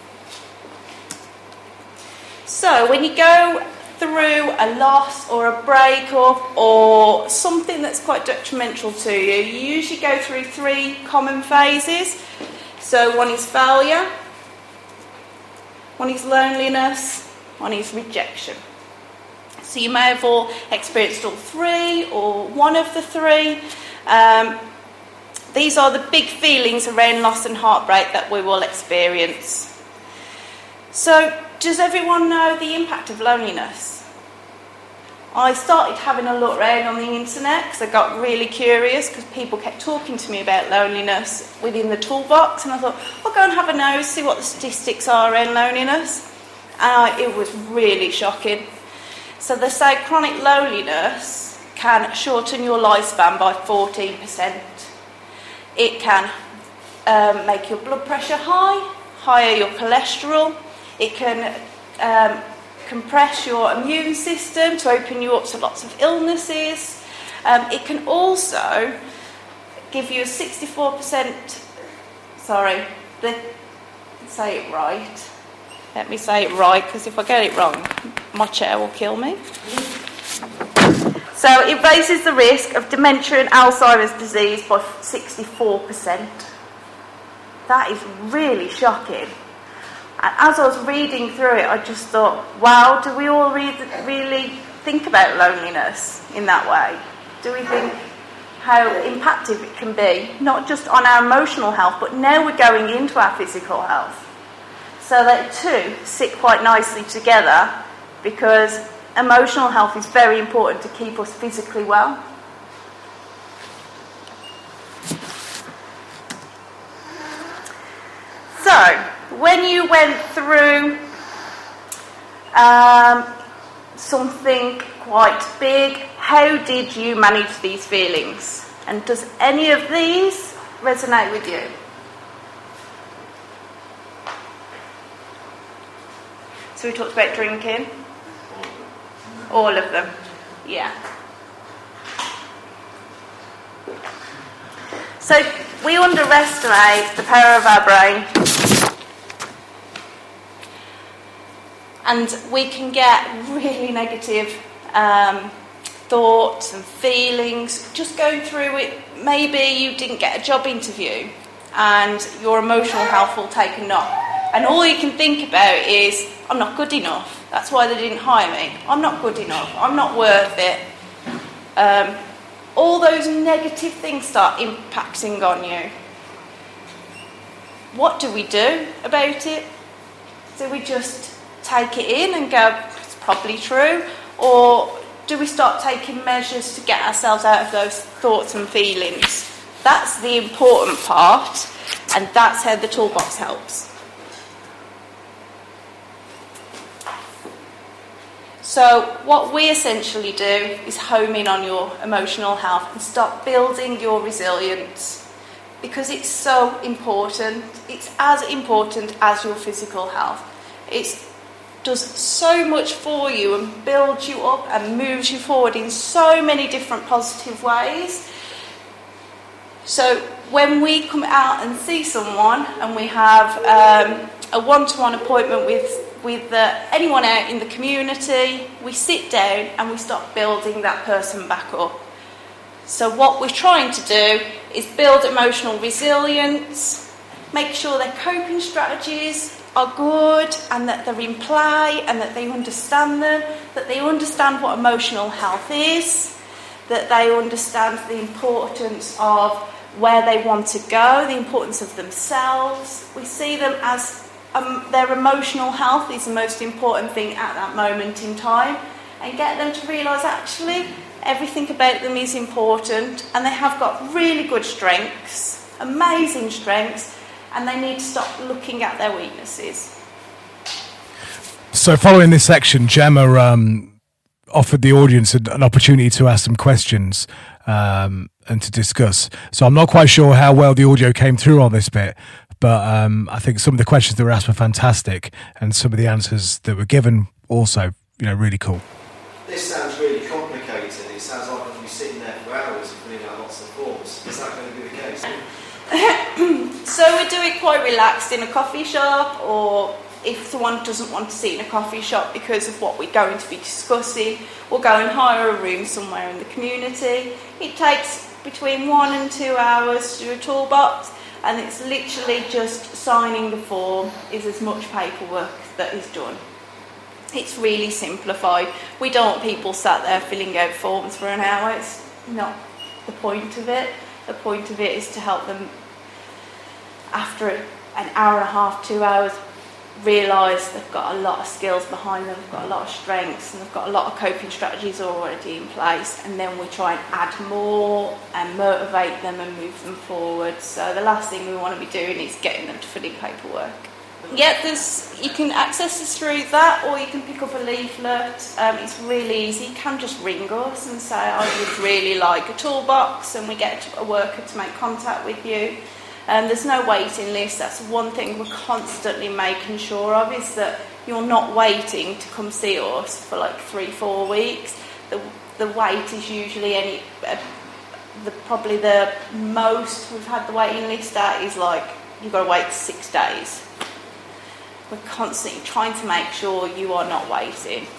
Speaker 5: So when you go through a loss or a breakup or something that's quite detrimental to you, you usually go through three common phases. So one is failure, one is loneliness, one is rejection. So you may have all experienced all three or one of the three. Um, these are the big feelings around loss and heartbreak that we will experience. So does everyone know the impact of loneliness? I started having a look around on the internet because I got really curious because people kept talking to me about loneliness within the toolbox, and I thought, I'll go and have a nose, see what the statistics are around loneliness. And I, it was really shocking. So they say chronic loneliness can shorten your lifespan by fourteen percent. It can um, make your blood pressure high, higher your cholesterol. It can um, compress your immune system to open you up to lots of illnesses. Um, it can also give you a sixty-four percent, sorry, the, say it right. Let me say it right, because if I get it wrong, my chair will kill me. So it raises the risk of dementia and Alzheimer's disease by sixty-four percent. That is really shocking. And as I was reading through it, I just thought, wow, do we all read, really think about loneliness in that way? Do we think how impactful it can be, not just on our emotional health, but now we're going into our physical health? So that two sit quite nicely together, because emotional health is very important to keep us physically well. So, when you went through um, something quite big, how did you manage these feelings? And does any of these resonate with you? So we talked about drinking. All of them. Yeah. So we underestimate the power of our brain. And we can get really negative um, thoughts and feelings. Just going through it, maybe you didn't get a job interview and your emotional health will take a knock. And all you can think about is, I'm not good enough. That's why they didn't hire me. I'm not good enough. I'm not worth it. Um, all those negative things start impacting on you. What do we do about it? Do we just take it in and go, it's probably true? Or do we start taking measures to get ourselves out of those thoughts and feelings? That's the important part, and that's how the toolbox helps. So what we essentially do is home in on your emotional health and start building your resilience, because it's so important. It's as important as your physical health. It does so much for you and builds you up and moves you forward in so many different positive ways. So when we come out and see someone and we have um, a one-to-one appointment with with uh, anyone out in the community, we sit down and we start building that person back up. So what we're trying to do is build emotional resilience, make sure their coping strategies are good and that they're in play and that they understand them, that they understand what emotional health is, that they understand the importance of where they want to go, the importance of themselves. We see them as um, their emotional health is the most important thing at that moment in time, and get them to realise actually everything about them is important, and they have got really good strengths, amazing strengths, and they need to stop looking at their weaknesses.
Speaker 1: So following this section, Gemma um, offered the audience an opportunity to ask some questions um, and to discuss. So I'm not quite sure how well the audio came through on this bit, but um, I think some of the questions that were asked were fantastic, and some of the answers that were given also, you know, really cool.
Speaker 3: This sounds really complicated. It sounds like I'm going to be sitting there for hours and filling out lots of forms. Is that going to be the case?
Speaker 5: So we do it quite relaxed in a coffee shop, or if someone doesn't want to sit in a coffee shop because of what we're going to be discussing, we'll go and hire a room somewhere in the community. It takes between one and two hours to do a toolbox, and it's literally just signing the form is as much paperwork that is done. It's really simplified. We don't want people sat there filling out forms for an hour. It's not the point of it. The point of it is to help them, after an hour and a half, two hours, realise they've got a lot of skills behind them, they've got a lot of strengths, and they've got a lot of coping strategies already in place, and then we try and add more and motivate them and move them forward. So the last thing we want to be doing is getting them to fill in paperwork. Yeah, there's, you can access this through that, or you can pick up a leaflet. Um, it's really easy. You can just ring us and say, I would really like a toolbox, and we get a worker to make contact with you. Um, there's no waiting list. That's one thing we're constantly making sure of, is that you're not waiting to come see us for like three, four weeks. The, the wait is usually any, uh, the, probably the most we've had the waiting list at is like, you've got to wait six days. We're constantly trying to make sure you are not waiting.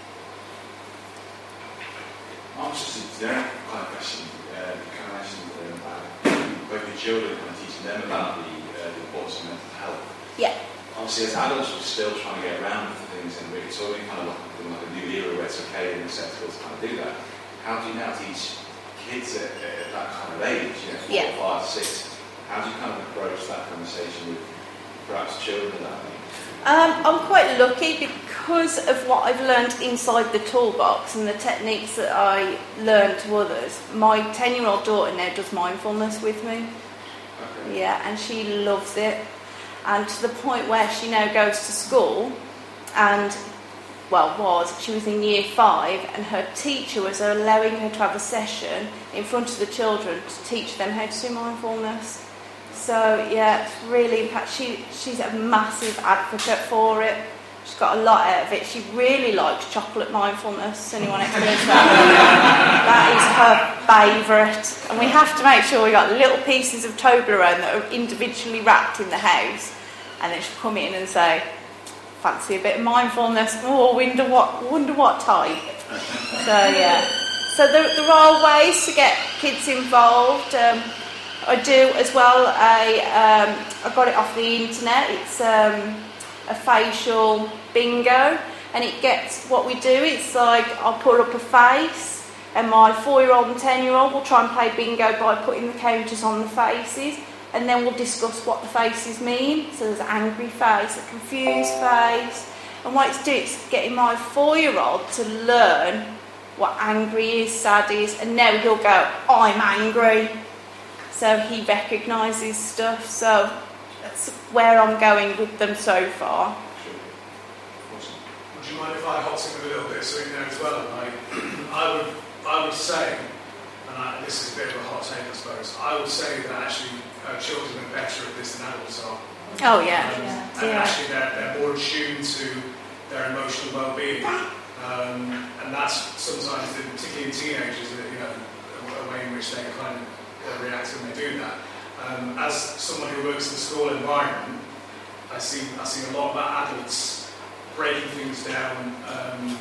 Speaker 6: I'm just a direct kind of question. Uh, kind of mentioned um, about working with children and teaching them about the, uh, the importance of mental health.
Speaker 5: Yeah.
Speaker 6: Obviously, as adults, we're still trying to get around to things, and it's already kind of like, like a new era where it's okay and acceptable to kind of do that. How do you now teach kids at, at that kind of age, you know, four,
Speaker 5: yeah.
Speaker 6: five, six? How do you kind of approach that conversation with perhaps children at that age?
Speaker 5: Um, I'm quite lucky because of what I've learned inside the toolbox and the techniques that I learned to others. My ten-year-old daughter now does mindfulness with me. Okay. Yeah, and she loves it. And to the point where she now goes to school and, well, was, she was in year five, and her teacher was allowing her to have a session in front of the children to teach them how to do mindfulness. So yeah, it's really impact. She she's a massive advocate for it. She's got a lot out of it. She really likes chocolate mindfulness. Anyone experience that? That is her favourite. And we have to make sure we got little pieces of Toblerone that are individually wrapped in the house. And then she'll come in and say, "Fancy a bit of mindfulness? Oh, wonder what wonder what type." So yeah. So there there are ways to get kids involved. Um, I do as well. I um, I got it off the internet. It's um, a facial bingo, and it gets what we do. It's like I'll put up a face, and my four-year-old and ten-year-old will try and play bingo by putting the counters on the faces, and then we'll discuss what the faces mean. So there's an angry face, a confused face, and what it's doing is getting my four-year-old to learn what angry is, sad is, and now he'll go, "I'm angry." So he recognises stuff. So that's where I'm going with them so far.
Speaker 7: Would you mind if I hot him a little bit so he knows as well? Like, I would, I would say, and I, this is a bit of a hot take, I suppose. I would say that actually uh, children are better at this than adults are.
Speaker 5: Oh yeah,
Speaker 7: um,
Speaker 5: yeah.
Speaker 7: And
Speaker 5: yeah.
Speaker 7: actually, they're, they're more attuned to their emotional well-being, um, and that's sometimes, particularly in teenagers, you know, a way in which they kind of react when they do that. Um, as someone who works in a school environment, I see I see a lot about adults breaking things down um,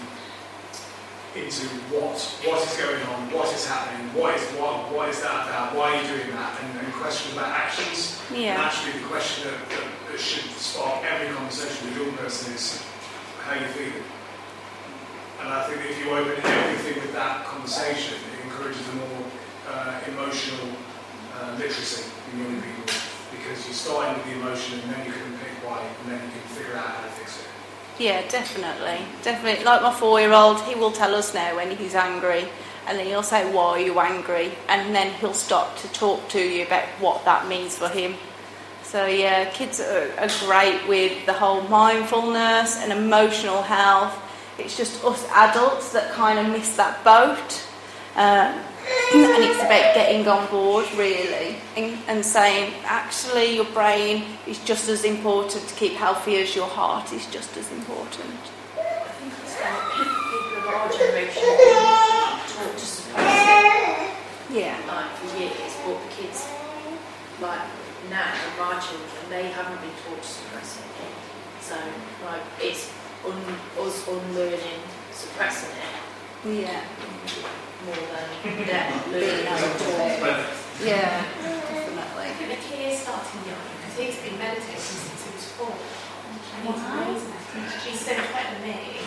Speaker 7: into what what is going on, what is happening, what is what what is that about, why are you doing that, and, and questions about actions.
Speaker 5: Yeah.
Speaker 7: And actually, the question that, that, that should spark every conversation with a young person is, how are you feeling? And I think that if you open everything with that conversation, it encourages a more uh, emotional uh, literacy in young people, because you're starting with the emotion and then you can pick why, and then you can figure out how to fix it.
Speaker 5: Yeah, definitely. Definitely. Like my four-year-old, he will tell us now when he's angry, and then he'll say, why are you angry? And then he'll stop to talk to you about what that means for him. So yeah, kids are, are great with the whole mindfulness and emotional health. It's just us adults that kind of miss that boat. Um, and it's about getting on board, really, and, and saying, actually, your brain is just as important to keep healthy as your heart is just as important.
Speaker 4: I think it's like people of our generation taught to suppress it,
Speaker 5: Yeah.
Speaker 4: like for years, but the kids, like now, my children, they haven't been taught to suppress it. So, like, it's un- us unlearning suppressing it
Speaker 5: Yeah.
Speaker 4: more than them
Speaker 5: Being
Speaker 4: learning
Speaker 5: able to
Speaker 4: it.
Speaker 5: live. Yeah,
Speaker 8: I
Speaker 5: definitely.
Speaker 8: think the key is starting young, because he's been meditating since he was four. And he's amazing. He's so much better than me.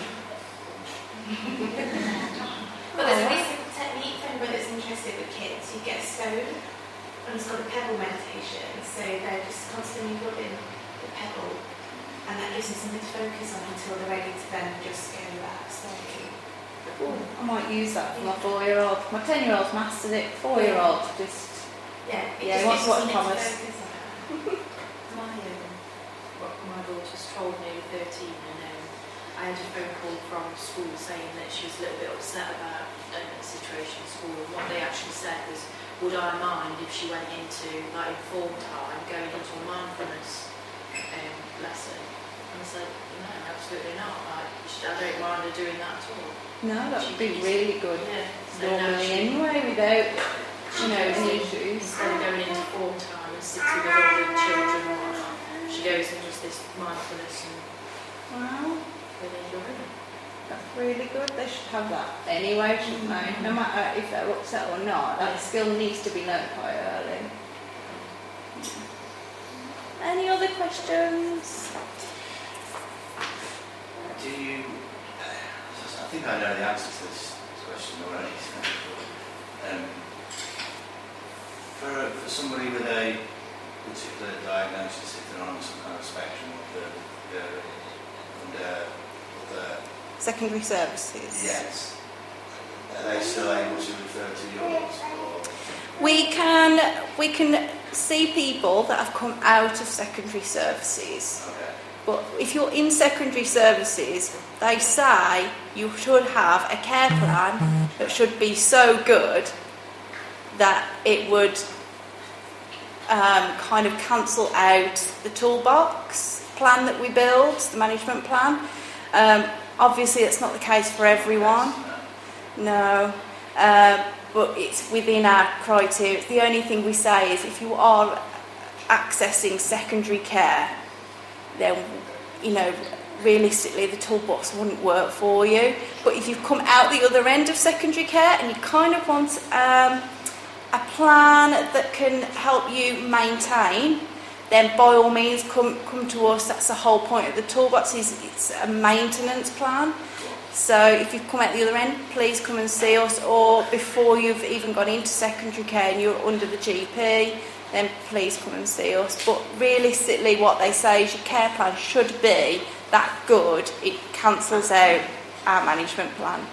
Speaker 8: But there's a really simple technique for anybody that's interested with kids. You get a stone, and it's called a pebble meditation. So they're just constantly rubbing the pebble, and that gives them something to focus on until they're ready to then just go back slowly.
Speaker 5: Ooh, I might use that for my four-year-old. My ten-year-old's mastered it. Four-year-old just...
Speaker 8: Yeah, it
Speaker 5: Yeah,
Speaker 8: just
Speaker 5: what's-
Speaker 8: gives
Speaker 5: what's
Speaker 8: you something to
Speaker 5: Thomas?
Speaker 8: focus on.
Speaker 4: My, um, what my daughter's told me at thirteen, and um, I had a phone call from school saying that she was a little bit upset about um, the situation at school, and what they actually said was, would I mind if she went into like informed time, going into a mindfulness um, lesson? And I said, no, absolutely not. Like, I don't mind her doing that at all.
Speaker 5: No, that
Speaker 4: She
Speaker 5: would be
Speaker 4: keeps-
Speaker 5: really good.
Speaker 4: Yeah. So now
Speaker 5: Normally
Speaker 4: she,
Speaker 5: anyway, without,
Speaker 4: she
Speaker 5: you know,
Speaker 4: goes
Speaker 5: any
Speaker 4: in,
Speaker 5: issues.
Speaker 4: instead of going into form time and sitting with all the children and whatnot, she goes and does this mindfulness and
Speaker 5: Wow,
Speaker 4: really enjoying it.
Speaker 5: that's really good. They should have that anyway, shouldn't they? No matter if they're upset or not, that skill needs to be learnt quite early. Any other questions?
Speaker 9: Do you, I think I know the answer to this question already, so, um, for, for somebody with a particular diagnosis, if they're on some kind of spectrum of the, the under other,
Speaker 5: Secondary services.
Speaker 9: yes, are they still able to refer to yours? Or?
Speaker 5: We can we can see people that have come out of secondary services.
Speaker 9: Okay.
Speaker 5: But if you're in secondary services, they say you should have a care plan that should be so good that it would um, kind of cancel out the toolbox plan that we build, the management plan. Um, obviously, it's not the case for everyone. No. Uh, but it's within our criteria. The only thing we say is if you are accessing secondary care, then, you know, realistically the toolbox wouldn't work for you. But if you've come out the other end of secondary care and you kind of want um, a plan that can help you maintain, then by all means come come to us. That's the whole point of the toolbox, is it's a maintenance plan. So if you've come out the other end, please come and see us, or before you've even gone into secondary care and you're under the G P, then please come and see us. But realistically what they say is your care plan should be that good, it cancels out our management plan.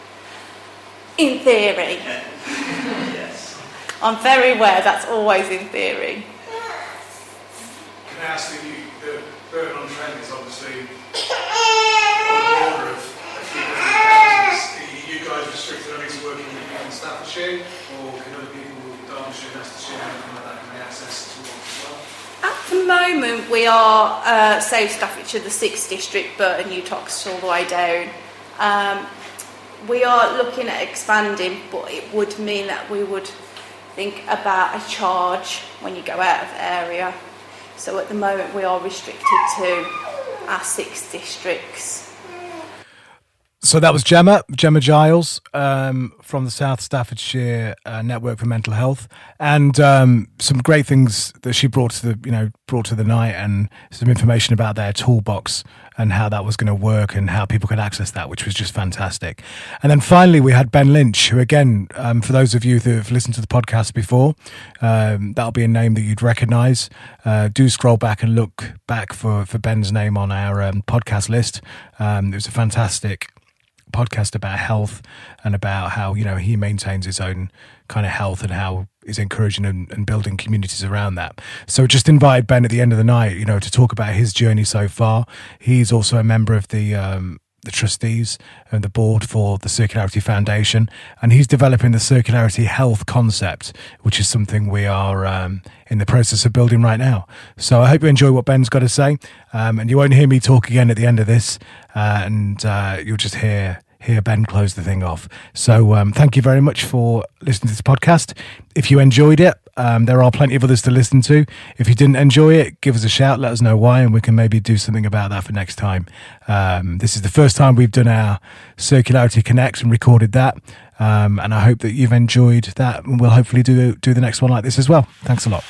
Speaker 5: In theory.
Speaker 9: Yes.
Speaker 5: I'm very aware that's always in theory.
Speaker 7: Can I ask that you, the burden on Trent is obviously on the order of a few different houses. Are you guys restricted only to working with people in Staffordshire, or can other people with Derbyshire, Leicestershire, anything like that, can they access to as well?
Speaker 5: At the moment, we are uh, South Staffordshire, the sixth district, Burton, Newtox, all the way down. Um, we are looking at expanding, but it would mean that we would think about a charge when you go out of the area. So at the moment, we are restricted to our six districts.
Speaker 1: So that was Gemma, Gemma Giles, um, from the South Staffordshire uh, Network for Mental Health, and um, some great things that she brought to the, you know, brought to the night, and some information about their toolbox and how that was going to work and how people could access that, which was just fantastic. And then finally, we had Ben Lynch, who again, um, for those of you who have listened to the podcast before, um, that'll be a name that you'd recognise. Uh, do scroll back and look back for, for Ben's name on our um, podcast list. Um, it was a fantastic podcast about health and about how, you know, he maintains his own kind of health and how he's encouraging and, and building communities around that. So just invited Ben at the end of the night, you know, to talk about his journey so far. He's also a member of the um, the trustees and the board for the Circularity Foundation, and he's developing the Circularity Health concept, which is something we are um, in the process of building right now. So I hope you enjoy what Ben's got to say, um, and you won't hear me talk again at the end of this, uh, and uh, you'll just hear hear Ben close the thing off. So um, thank you very much for listening to this podcast. If you enjoyed it, um, there are plenty of others to listen to. If you didn't enjoy it, give us a shout, let us know why, and we can maybe do something about that for next time. Um, this is the first time we've done our Circularity Connect and recorded that, um, and I hope that you've enjoyed that, and we'll hopefully do, do the next one like this as well. Thanks a lot.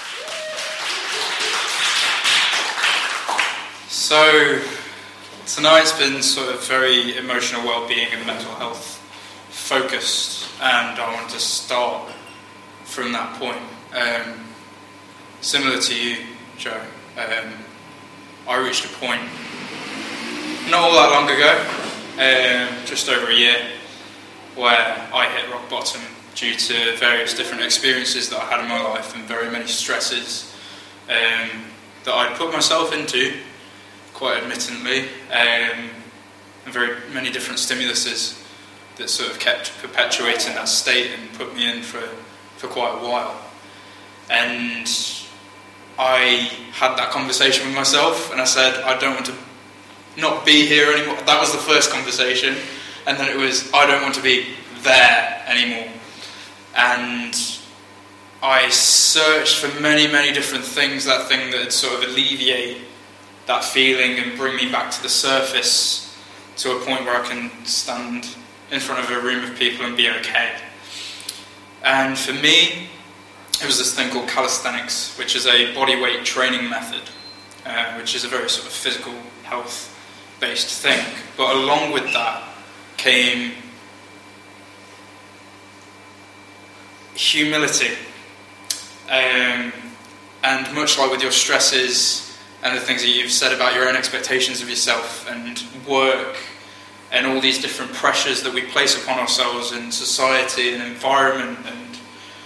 Speaker 10: So tonight's been sort of very emotional well-being and mental health focused, and I want to start from that point. Um, similar to you, Joe, um, I reached a point not all that long ago, um, just over a year, where I hit rock bottom due to various different experiences that I had in my life and very many stresses um, that I'd put myself into, quite admittedly, um, and very many different stimuluses that sort of kept perpetuating that state and put me in for, for quite a while. And I had that conversation with myself, and I said, I don't want to not be here anymore. That was the first conversation. And then it was, I don't want to be there anymore. And I searched for many, many different things, that thing that would sort of alleviate that feeling and bring me back to the surface, to a point where I can stand in front of a room of people and be okay. And for me, it was this thing called calisthenics, which is a bodyweight training method, uh, which is a very sort of physical health-based thing. But along with that came humility. Um, and much like with your stresses and the things that you've said about your own expectations of yourself and work and all these different pressures that we place upon ourselves in society and environment and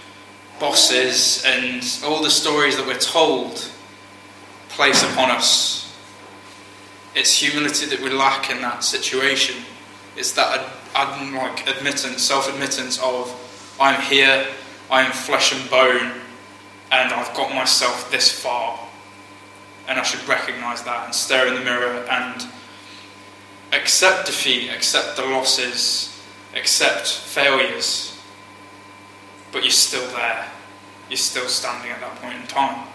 Speaker 10: bosses and all the stories that we're told place upon us, it's humility that we lack in that situation. It's that ad- ad- like admittance, self-admittance of, I'm here, I am flesh and bone, and I've got myself this far. And I should recognise that and stare in the mirror and accept defeat, accept the losses, accept failures. But you're still there. You're still standing at that point in time.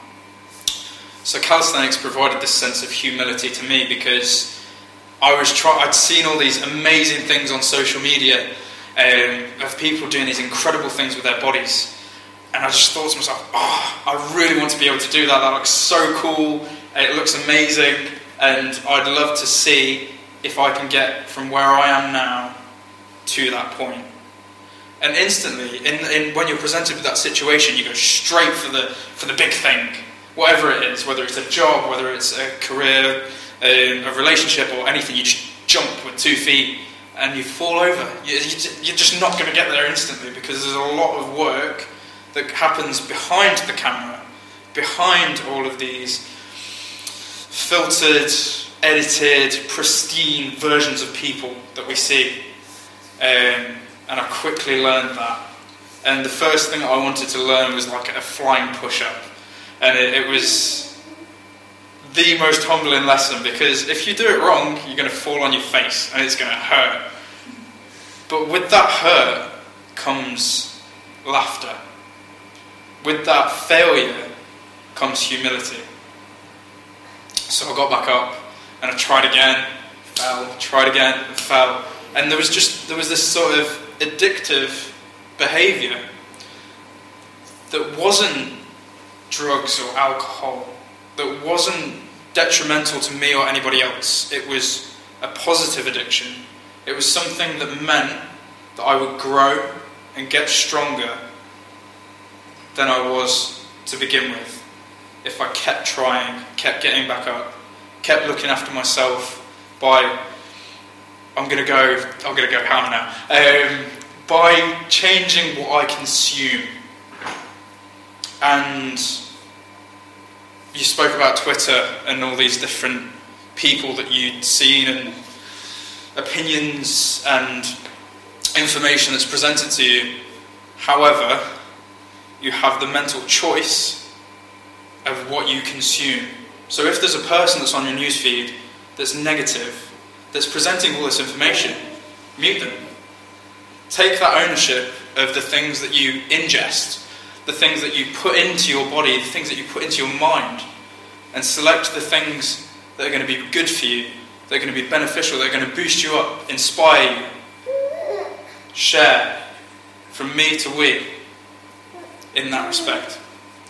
Speaker 10: So calisthenics provided this sense of humility to me, because I was try- I'd seen all these amazing things on social media um, of people doing these incredible things with their bodies. And I just thought to myself, oh, I really want to be able to do that. That looks so cool. It looks amazing. And I'd love to see if I can get from where I am now to that point. And instantly, in, in, when you're presented with that situation, you go straight for the for the big thing. Whatever it is, whether it's a job, whether it's a career, a, a relationship, or anything, you just jump with two feet and you fall over. You, you're just not going to get there instantly, because there's a lot of work that happens behind the camera, behind all of these filtered, edited, pristine versions of people that we see. Um, and I quickly learned that. And the first thing I wanted to learn was like a flying push-up. And it, it was the most humbling lesson, because if you do it wrong, you're going to fall on your face and it's going to hurt. But with that hurt comes laughter. With that failure comes humility. So I got back up and I tried again, fell, tried again, fell. And there was just there was this sort of addictive behaviour that wasn't drugs or alcohol, that wasn't detrimental to me or anybody else. It was a positive addiction. It was something that meant that I would grow and get stronger than I was to begin with. If I kept trying, kept getting back up, kept looking after myself by, I'm going to go, I'm going to go ham now, um, by changing what I consume. And you spoke about Twitter and all these different people that you'd seen and opinions and information that's presented to you. However, you have the mental choice of what you consume. So if there's a person that's on your newsfeed that's negative, that's presenting all this information, mute them. Take that ownership of the things that you ingest, the things that you put into your body, the things that you put into your mind, and select the things that are going to be good for you, that are going to be beneficial, that are going to boost you up, inspire you. Share from me to we in that respect.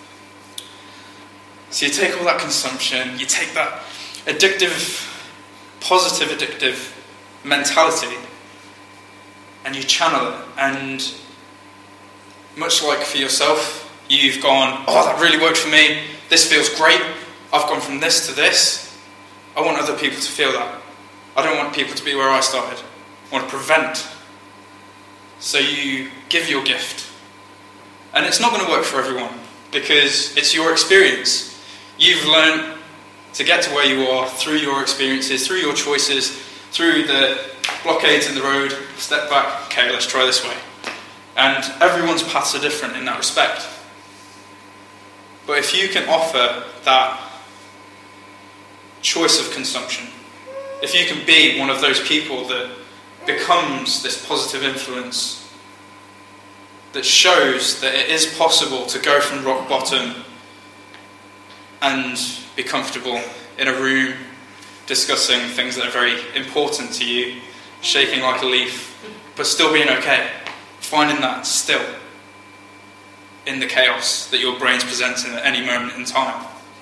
Speaker 10: So you take all that consumption, you take that addictive, positive addictive mentality, and you channel it. And much like for yourself, you've gone, oh, that really worked for me, this feels great, I've gone from this to this. I want other people to feel that. I don't want people to be where I started. I want to prevent. So you give your gift. And it's not going to work for everyone, because it's your experience. You've learned to get to where you are through your experiences, through your choices, through the blockades in the road, step back, okay, let's try this way. And everyone's paths are different in that respect. But if you can offer that choice of consumption, if you can be one of those people that becomes this positive influence that shows that it is possible to go from rock bottom and be comfortable in a room discussing things that are very important to you, shaking like a leaf, but still being okay, finding that still in the chaos that your brain's presenting at any moment in time,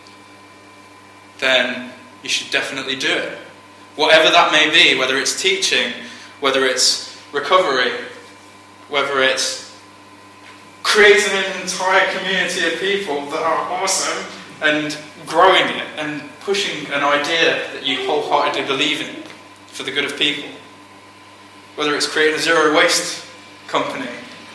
Speaker 10: then you should definitely do it. Whatever that may be, whether it's teaching, whether it's recovery, whether it's creating an entire community of people that are awesome and growing it and pushing an idea that you wholeheartedly believe in for the good of people. Whether it's creating a zero waste company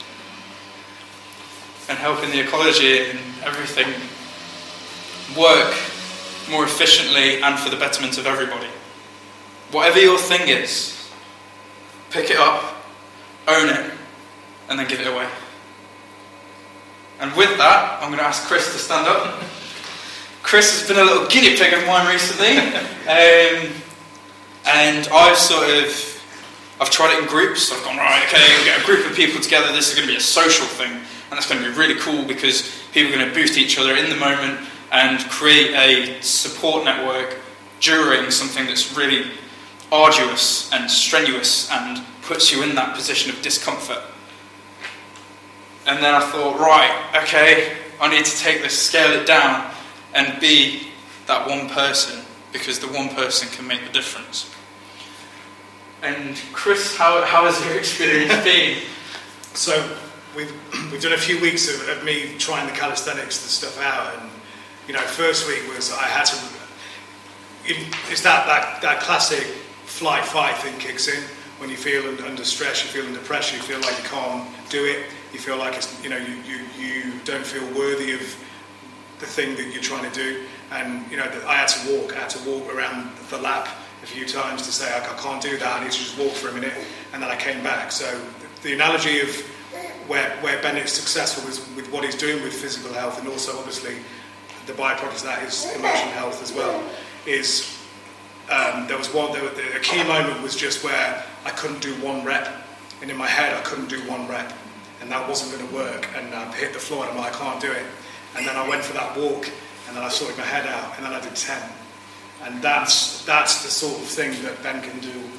Speaker 10: and helping the ecology and everything work more efficiently and for the betterment of everybody. Whatever your thing is, pick it up, own it, and then give it away. And with that, I'm going to ask Chris to stand up. Chris has been a little guinea pig of mine recently, um, and I've sort of, I've tried it in groups. I've gone, right, okay, we'll get a group of people together, this is going to be a social thing, and that's going to be really cool because people are going to boost each other in the moment and create a support network during something that's really arduous and strenuous and puts you in that position of discomfort. And then I thought, right, okay, I need to take this, scale it down, and be that one person, because the one person can make the difference. And Chris, how, how has your experience been?
Speaker 7: So we've we've done a few weeks of, of me trying the calisthenics stuff out, and you know, first week was I had to. It's that that that classic flight fight thing kicks in when you feel under stress, you feel under pressure, you feel like you can't do it, you feel like it's you know you you, you don't feel worthy of the thing that you're trying to do, and you know I had to walk, I had to walk around the lap a few times to say I can't do that, I need to just walk for a minute, and then I came back. So the analogy of where where Bennett's successful is with what he's doing with physical health, and also obviously the byproduct of that is emotional health as well, is um, there was one, there was, a key moment was just where I couldn't do one rep, and in my head I couldn't do one rep, and that wasn't going to work, and I hit the floor and I'm like, I can't do it. And then I went for that walk, and then I sorted my head out, and then I did ten. And that's that's the sort of thing that Ben can do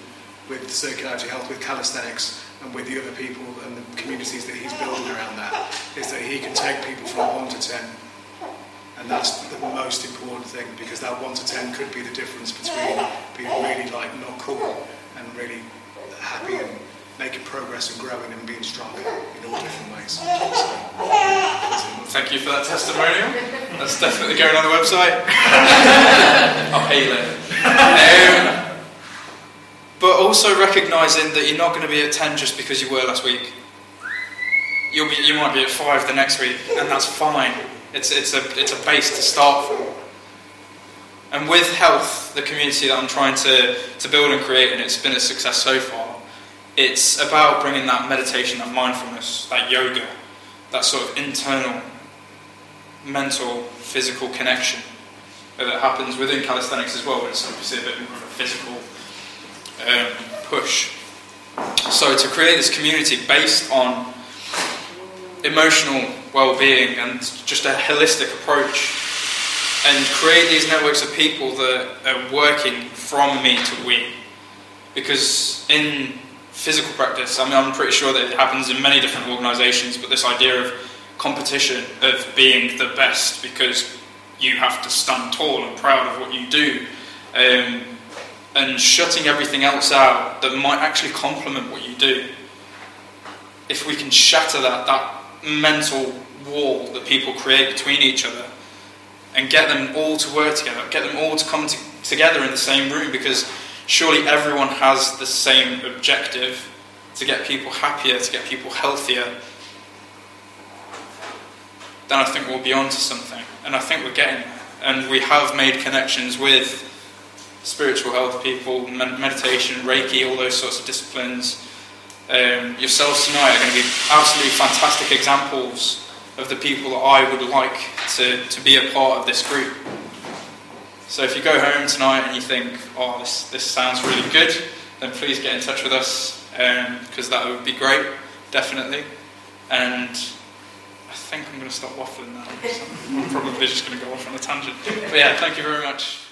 Speaker 7: with Circularity Health, with calisthenics, and with the other people and the communities that he's building around that, is that he can take people from one to ten. And that's the most important thing, because that one to ten could be the difference between being really like not cool and really happy and making progress and growing and being stronger in all different ways. So,
Speaker 10: thank you for that testimonial. That's definitely going on the website. I'll pay you later. Um, but also recognising that you're not going to be at ten just because you were last week. You'll be, you might be at five the next week, and that's fine. It's it's a it's a base to start from. And with health, the community that I'm trying to, to build and create, and it's been a success so far, it's about bringing that meditation, that mindfulness, that yoga, that sort of internal, mental, physical connection that happens within calisthenics as well, but it's obviously a bit more of a physical um, push. So to create this community based on emotional well-being and just a holistic approach, and create these networks of people that are working from me to we. Because in physical practice, I mean, I'm pretty sure that it happens in many different organisations, but this idea of competition, of being the best because you have to stand tall and proud of what you do, um, and shutting everything else out that might actually complement what you do. If we can shatter that, that mental wall that people create between each other and get them all to work together, get them all to come to, together in the same room, because surely everyone has the same objective, to get people happier, to get people healthier, then I think we'll be on to something. And I think we're getting there. And we have made connections with spiritual health people, meditation, Reiki, all those sorts of disciplines. Um, yourselves tonight are going to be absolutely fantastic examples of the people that I would like to, to be a part of this group. So if you go home tonight and you think, oh, this, this sounds really good, then please get in touch with us, because um, that would be great, definitely. And I think I'm going to stop waffling now. I'm probably just going to go off on a tangent. But yeah, thank you very much.